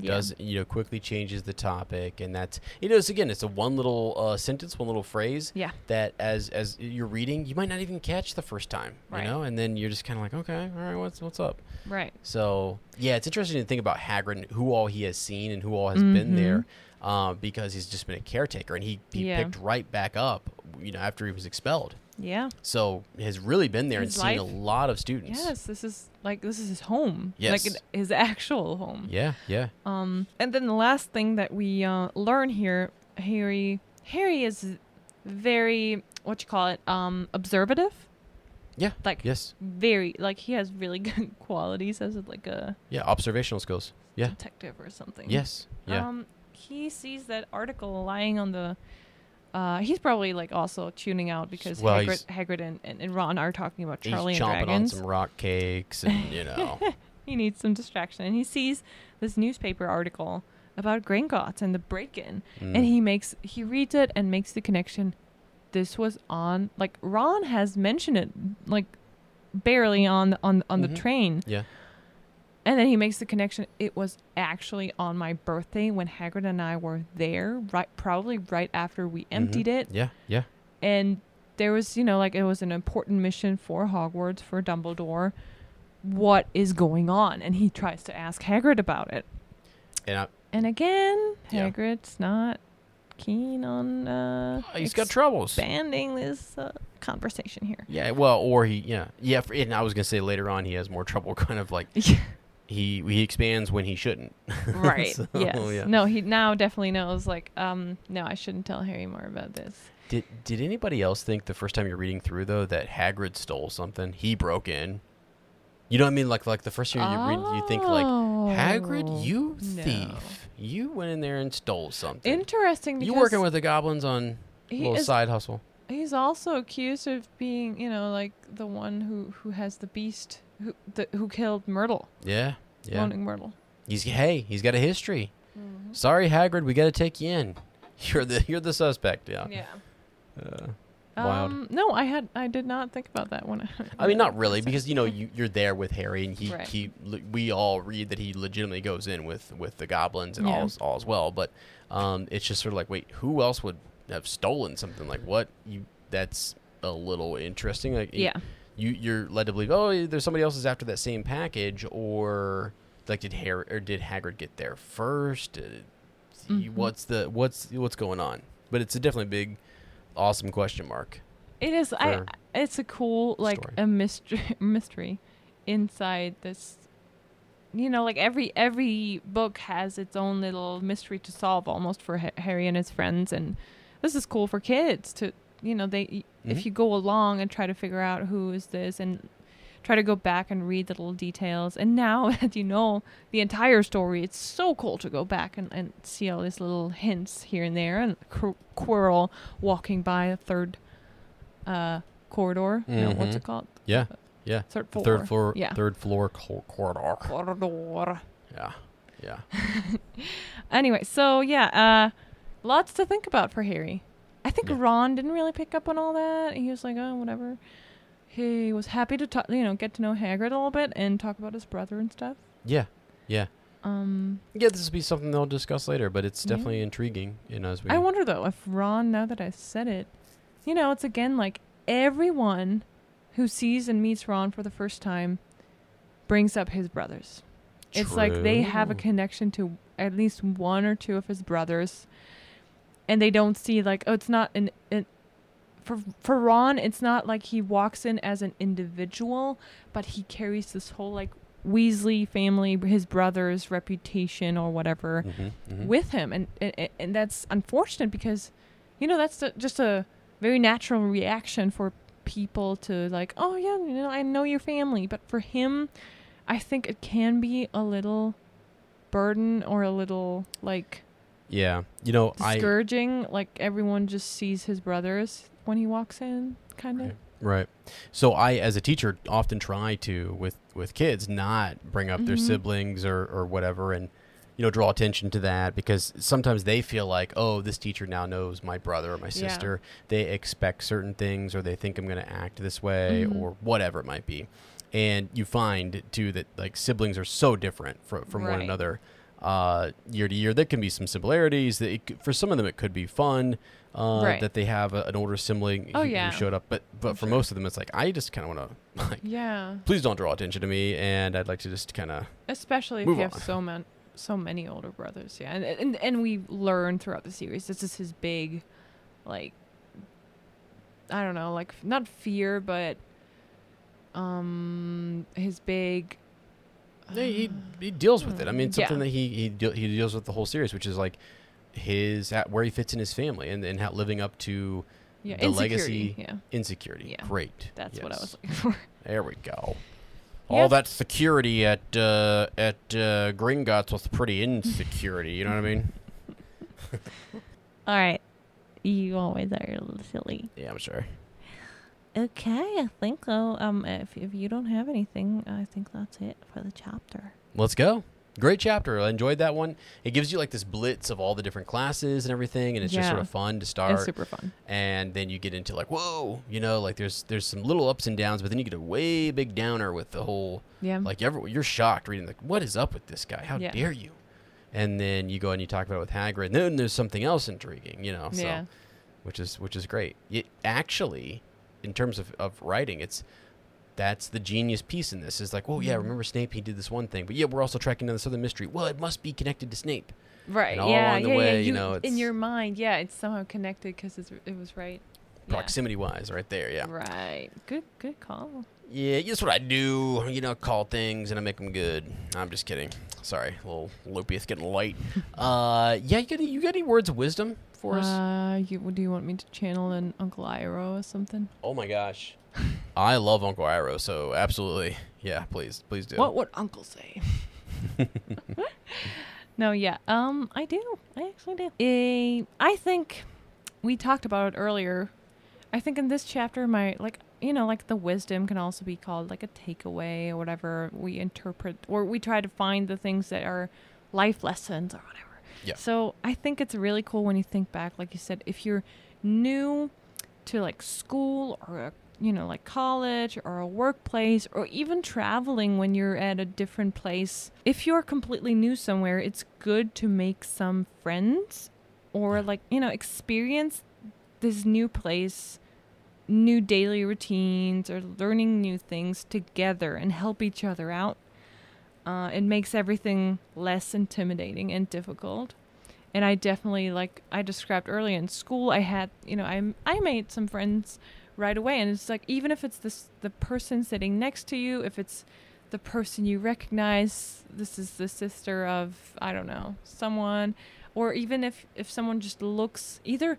Yeah. does, quickly changes the topic, and that's, it's a one little sentence, one little phrase. Yeah. That as you're reading, you might not even catch the first time, Right. and then you're just kind of like, okay, all right, what's up? Right. So yeah, it's interesting to think about Hagrid and who all he has seen and who all has been there, because he's just been a caretaker, and he picked right back up, after he was expelled. Yeah. So has really been there His and seen a life- lot of students. Yes, this is his home. Yes. Like his actual home. Yeah, yeah. And then the last thing that we learn here, Harry is very observative. Yeah. Like yes. very he has really good qualities as like a Yeah, observational skills. Yeah. detective or something. Yes. Yeah. He sees that article lying on the. He's probably also tuning out because Well, Hagrid and Ron are talking about Charlie he's and chomping Dragons. on some rock cakes, and He needs some distraction, and he sees this newspaper article about Gringotts and the break-in, and he reads it and makes the connection. This was on Ron has mentioned it barely on the train. Yeah. And then he makes the connection. It was actually on my birthday when Hagrid and I were there, probably right after we emptied it. Yeah. Yeah. And there was, it was an important mission for Hogwarts, for Dumbledore. What is going on? And he tries to ask Hagrid about it. And again, Yeah. Hagrid's not keen on he's got troubles. expanding this conversation here. Yeah. Well, or and I was gonna say later on he has more trouble, kind of he expands when he shouldn't. Right. So, yes. yeah. No, he now definitely knows no, I shouldn't tell Harry more about this. Did anybody else think the first time you're reading through though that Hagrid stole something? He broke in. You know what I mean? Like the first time you read, you think Hagrid, you thief, you went in there and stole something. Interesting. Because You working with the goblins on a little side hustle? He's also accused of being, the one who has the beast who killed Myrtle. Yeah, yeah. Moaning Myrtle. He's got a history. Sorry, Hagrid, we got to take you in. You're the suspect. Yeah. Yeah. Wild. No, I did not think about that one. I mean, not really, because you're there with Harry, and Right. we all read that he legitimately goes in with the goblins and Yeah. all as well. But it's just sort of wait, who else would have stolen something? What that's a little interesting. Yeah. You're led to believe, there's somebody else is after that same package, or did Hagrid get there first? What's going on? But it's a definitely big, awesome question mark. It is. It's a cool story. a mystery inside this. Every book has its own little mystery to solve, almost for Harry and his friends, and this is cool for kids to. If you go along and try to figure out who is this and try to go back and read the little details. And now that you know the entire story, it's so cool to go back and see all these little hints here and there. And Quirrell walking by a third corridor. No, what's it called? Yeah. Yeah. Third floor. Third floor. Yeah. Third floor corridor. Corridor. Yeah. Yeah. Anyway, so lots to think about for Harry. I think Yeah. Ron didn't really pick up on all that. He was like, oh, whatever. He was happy to talk, get to know Hagrid a little bit and talk about his brother and stuff. Yeah. Yeah. Yeah, this will be something they'll discuss later, but it's definitely intriguing. As we. I wonder though if Ron, now that I said it, it's again everyone who sees and meets Ron for the first time brings up his brothers. It's like they have a connection to at least one or two of his brothers. And they don't see it's not for Ron, it's not like he walks in as an individual, but he carries this whole Weasley family, his brother's reputation or whatever with him. And that's unfortunate because, that's just a very natural reaction for people to oh yeah, I know your family. But for him, I think it can be a little burden or a little Yeah. discouraging. Everyone just sees his brothers when he walks in, kind of. Right. So I, as a teacher, often try to, with kids, not bring up their siblings or whatever, and draw attention to that, because sometimes they feel like, oh, this teacher now knows my brother or my sister. They expect certain things, or they think I'm going to act this way, or whatever it might be. And you find too that siblings are so different from one Right. another. year to year. There can be some similarities. For some of them, it could be fun that they have an older sibling who showed up. But for most of them, it's like, I just kind of want to, please don't draw attention to me, and I'd like to just kind of especially if you have so many older brothers. Yeah, and we learn throughout the series this is his big, like, I don't know, like not fear, but his big. He deals with it. I mean, something that he deals with the whole series, which is like where he fits in his family and how living up to the legacy insecurity. Yeah. Great. That's what I was looking for. There we go. All that security at Gringotts was pretty insecurity. You know what I mean? All right. You always are a little silly. Yeah, I'm sure. Okay, I think so. If you don't have anything, I think that's it for the chapter. Let's go. Great chapter. I enjoyed that one. It gives you like this blitz of all the different classes and everything, and it's just sort of fun to start. It's super fun. And then you get into like, whoa, like there's some little ups and downs, but then you get a way big downer with the whole, like you're shocked reading like, what is up with this guy? How dare you? And then you go and you talk about it with Hagrid, and then there's something else intriguing, so, which is great. It actually, in terms of writing, that's the genius piece in this. Is like, well, remember Snape? He did this one thing, but we're also tracking down this other mystery. Well, it must be connected to Snape, right? And all along the way, it's in your mind, it's somehow connected because it was right. Proximity wise, right there, Right. Good call. Yeah, that's what I do. Call things and I make them good. I'm just kidding. Sorry, a little loopy. It's getting light. You got any words of wisdom for us? Do you want me to channel an Uncle Iroh or something? Oh my gosh, I love Uncle Iroh, so absolutely, please do. What would Uncle say? No, I do. I actually do. I think we talked about it earlier. I think in this chapter, like the wisdom can also be called like a takeaway or whatever. We interpret or we try to find the things that are life lessons or whatever. Yeah. So I think it's really cool when you think back, like you said, if you're new to like school or like college or a workplace or even traveling when you're at a different place. If you're completely new somewhere, it's good to make some friends or experience this new place, new daily routines or learning new things together and help each other out. It makes everything less intimidating and difficult. And I definitely, like I described earlier in school, I had, I made some friends right away. And it's like, even if it's the person sitting next to you, if it's the person you recognize, this is the sister of, I don't know, someone, or even if someone just looks, either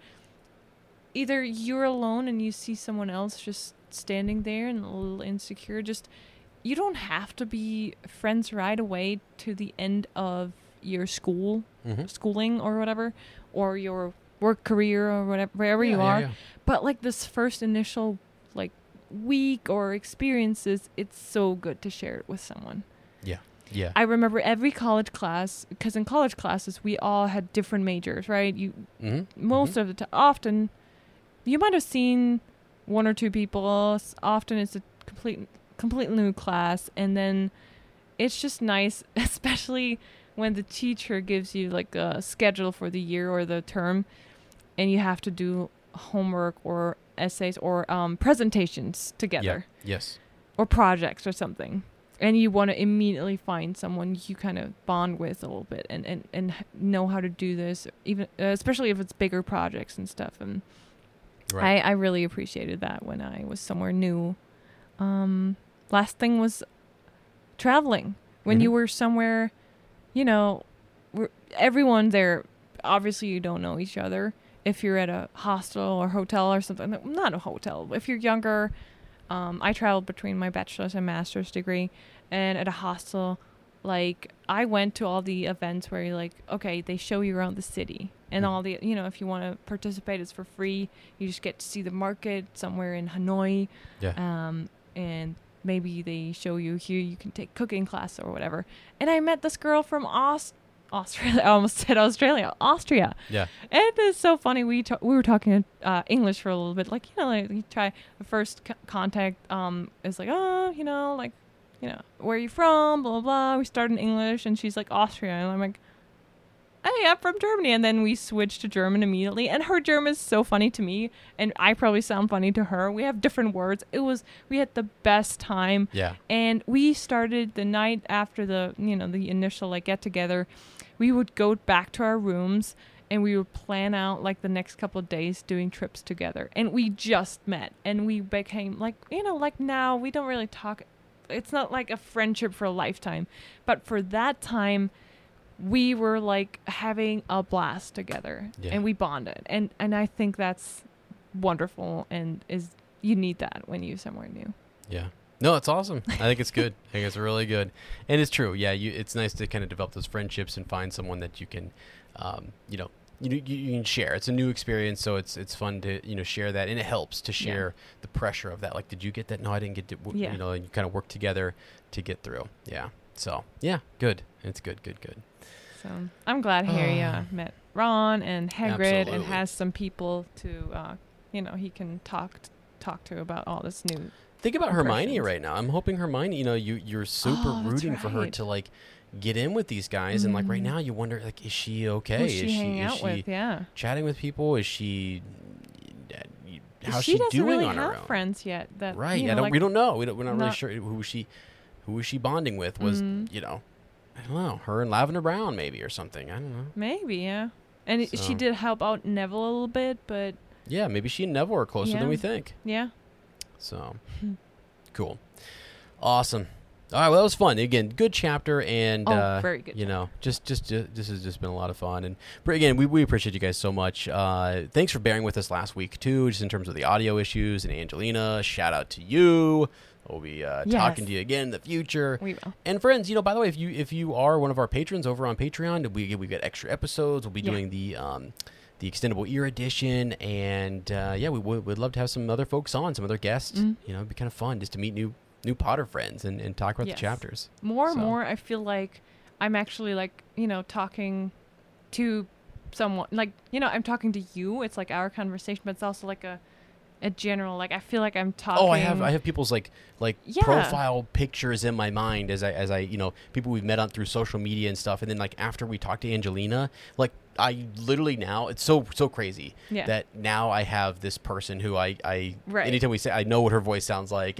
you're alone and you see someone else just standing there and a little insecure, you don't have to be friends right away to the end of your schooling or whatever, or your work career or whatever, wherever you are. But like this first initial week or experiences, it's so good to share it with someone. Yeah. I remember every college class, because in college classes we all had different majors, right? Most of the time, often you might have seen one or two people. Often it's a complete new class, and then it's just nice, especially when the teacher gives you like a schedule for the year or the term, and you have to do homework or essays or presentations together. Yes. Or projects or something. And you want to immediately find someone you kind of bond with a little bit and know how to do this, even especially if it's bigger projects and stuff. And I really appreciated that when I was somewhere new. Last thing was traveling. When you were somewhere, everyone there, obviously you don't know each other. If you're at a hostel or hotel or something, not a hotel, if you're younger, I traveled between my bachelor's and master's degree, and at a hostel, I went to all the events where you're like, okay, they show you around the city, and all the, if you want to participate, it's for free. You just get to see the market somewhere in Hanoi, and maybe they show you here you can take cooking class or whatever. And I met this girl from Australia. I almost said Australia. Austria. Yeah. And it's so funny. We were talking English for a little bit. You try the first contact is like, where are you from? Blah, blah, blah. We start in English, and she's like, Austria. And I'm like, hey, I'm from Germany. And then we switched to German immediately. And her German is so funny to me. And I probably sound funny to her. We have different words. We had the best time. Yeah. And we started the night after the initial like get together. We would go back to our rooms and we would plan out like the next couple of days doing trips together. And we just met and we became like now we don't really talk. It's not like a friendship for a lifetime, but for that time we were like having a blast together and we bonded. And I think that's wonderful and you need that when you're somewhere new. Yeah. No, it's awesome. I think it's good. I think it's really good. And it's true. Yeah. It's nice to kind of develop those friendships and find someone that you can, you can share. It's a new experience. So it's fun to, share that. And it helps to share the pressure of that. Like, did you get that? No, I didn't get to, and you kind of work together to get through. Yeah. So yeah, good. It's good. So I'm glad Harry met Ron and Hagrid Absolutely. and has some people to, he can talk to about all this new. Think about Hermione impressions. right now. I'm hoping Hermione, you're super rooting for her right. to like get in with these guys. And like right now you wonder, like, is she okay? Who's she hanging out with? Yeah. Chatting with people? Is she, how's she she doesn't doing really on her have own? friends yet. That Right. We don't know. We're not really sure who was she bonding with was, I don't know, her and Lavender Brown maybe or something. I don't know. Maybe, yeah. And she did help out Neville a little bit, but... Yeah, maybe she and Neville are closer than we think. Yeah. So, cool. Awesome. All right, well, that was fun. Again, good chapter, and very good. Just this has just been a lot of fun. And again, we appreciate you guys so much. Thanks for bearing with us last week too, just in terms of the audio issues. And Angelina, shout out to you. We'll be talking to you again in the future. We will. And friends, by the way, if you are one of our patrons over on Patreon, we get extra episodes. We'll be doing the extendable ear edition, and we would love to have some other folks on, some other guests. It'd be kind of fun just to meet new Potter friends and talk about the chapters. More and more, I feel like I'm actually like talking to someone, like I'm talking to you. It's like our conversation, but it's also like a general, like I feel like I'm talking. Oh, I have people's like profile pictures in my mind as I people we've met on through social media and stuff, and then like after we talked to Angelina, like I literally now it's so crazy that now I have this person who I anytime we say, I know what her voice sounds like,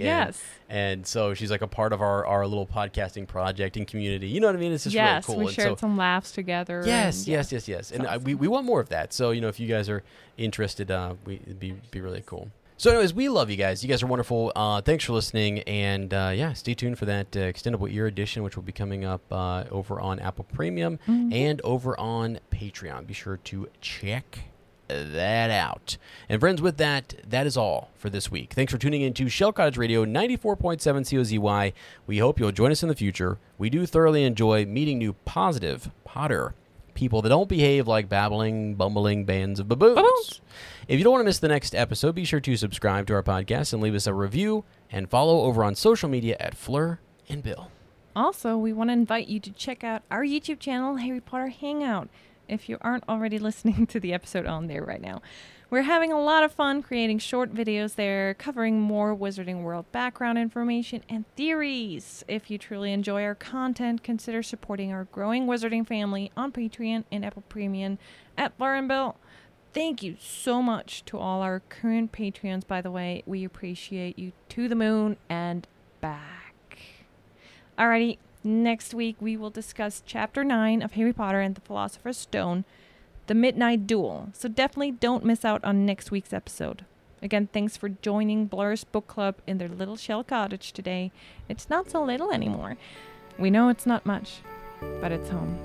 and so she's like a part of our little podcasting project and community. You know what I mean? It's just really cool. We shared some laughs together. Yes. And we want more of that. So if you guys are interested, it'd be really cool. So anyways, we love you guys. You guys are wonderful. Thanks for listening. And stay tuned for that extendable ear edition, which will be coming up over on Apple Premium and over on Patreon. Be sure to check that out. And friends, with that is all for this week. Thanks for tuning in to Shell Cottage Radio 94.7 COZY. We hope you'll join us in the future. We do thoroughly enjoy meeting new positive Potter people that don't behave like babbling, bumbling bands of baboons. If you don't want to miss the next episode, be sure to subscribe to our podcast and leave us a review and follow over on social media at Fleur and Bill. Also, we want to invite you to check out our YouTube channel, Harry Potter Hangout, if you aren't already listening to the episode on there right now. We're having a lot of fun creating short videos there, covering more Wizarding World background information and theories. If you truly enjoy our content, consider supporting our growing Wizarding family on Patreon and Apple Premium at Fleur and Bill. Thank you so much to all our current Patreons, by the way. We appreciate you to the moon and back. Alrighty, next week we will discuss Chapter 9 of Harry Potter and the Philosopher's Stone, The Midnight Duel. So definitely don't miss out on next week's episode. Again, thanks for joining Blur's Book Club in their little shell cottage today. It's not so little anymore. We know it's not much, but it's home.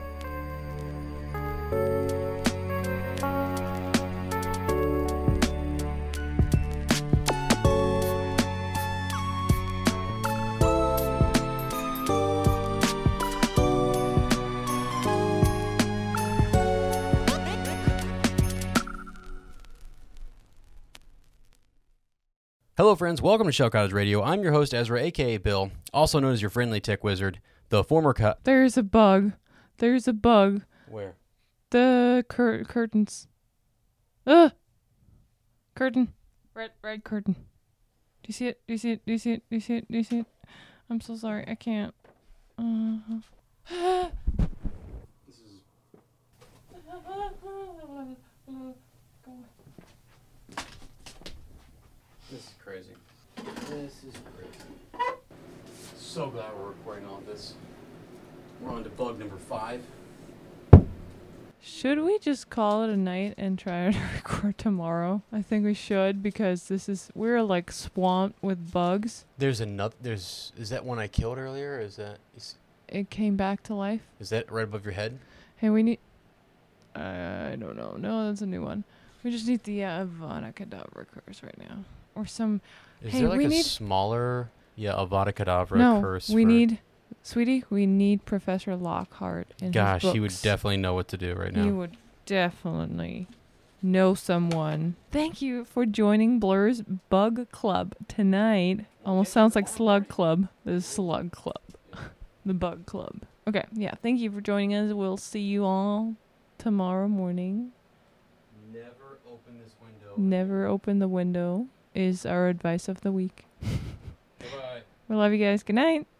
Hello, friends. Welcome to Shell Cottage Radio. I'm your host, Ezra, a.k.a. Bill, also known as your friendly tech wizard, the former There's a bug. There's a bug. Where? The curtains. Ugh! Curtain. Red curtain. Do you see it? Do you see it? Do you see it? Do you see it? Do you see it? I'm so sorry. I can't. This is crazy. This is crazy. So glad we're recording all this. We're on to bug number 5. Should we just call it a night and try to record tomorrow? I think we should, because we're like swamped with bugs. There's another. Is that one I killed earlier? It came back to life. Is that right above your head? Hey, we need. I don't know. No, that's a new one. We just need the Avada Kedavra curse right now, or some. Is hey, there like we a need smaller, Avada Kedavra no, curse? we need, sweetie. We need Professor Lockhart in Gosh, his he would books. definitely know what to do right now. He would definitely know someone. Thank you for joining Blur's Bug Club tonight. Almost sounds like Slug Club. This is Slug Club. The Bug Club. Okay, yeah. Thank you for joining us. We'll see you all tomorrow morning. Never open this window. Never open the window is our advice of the week. Bye-bye. We love you guys. Good night.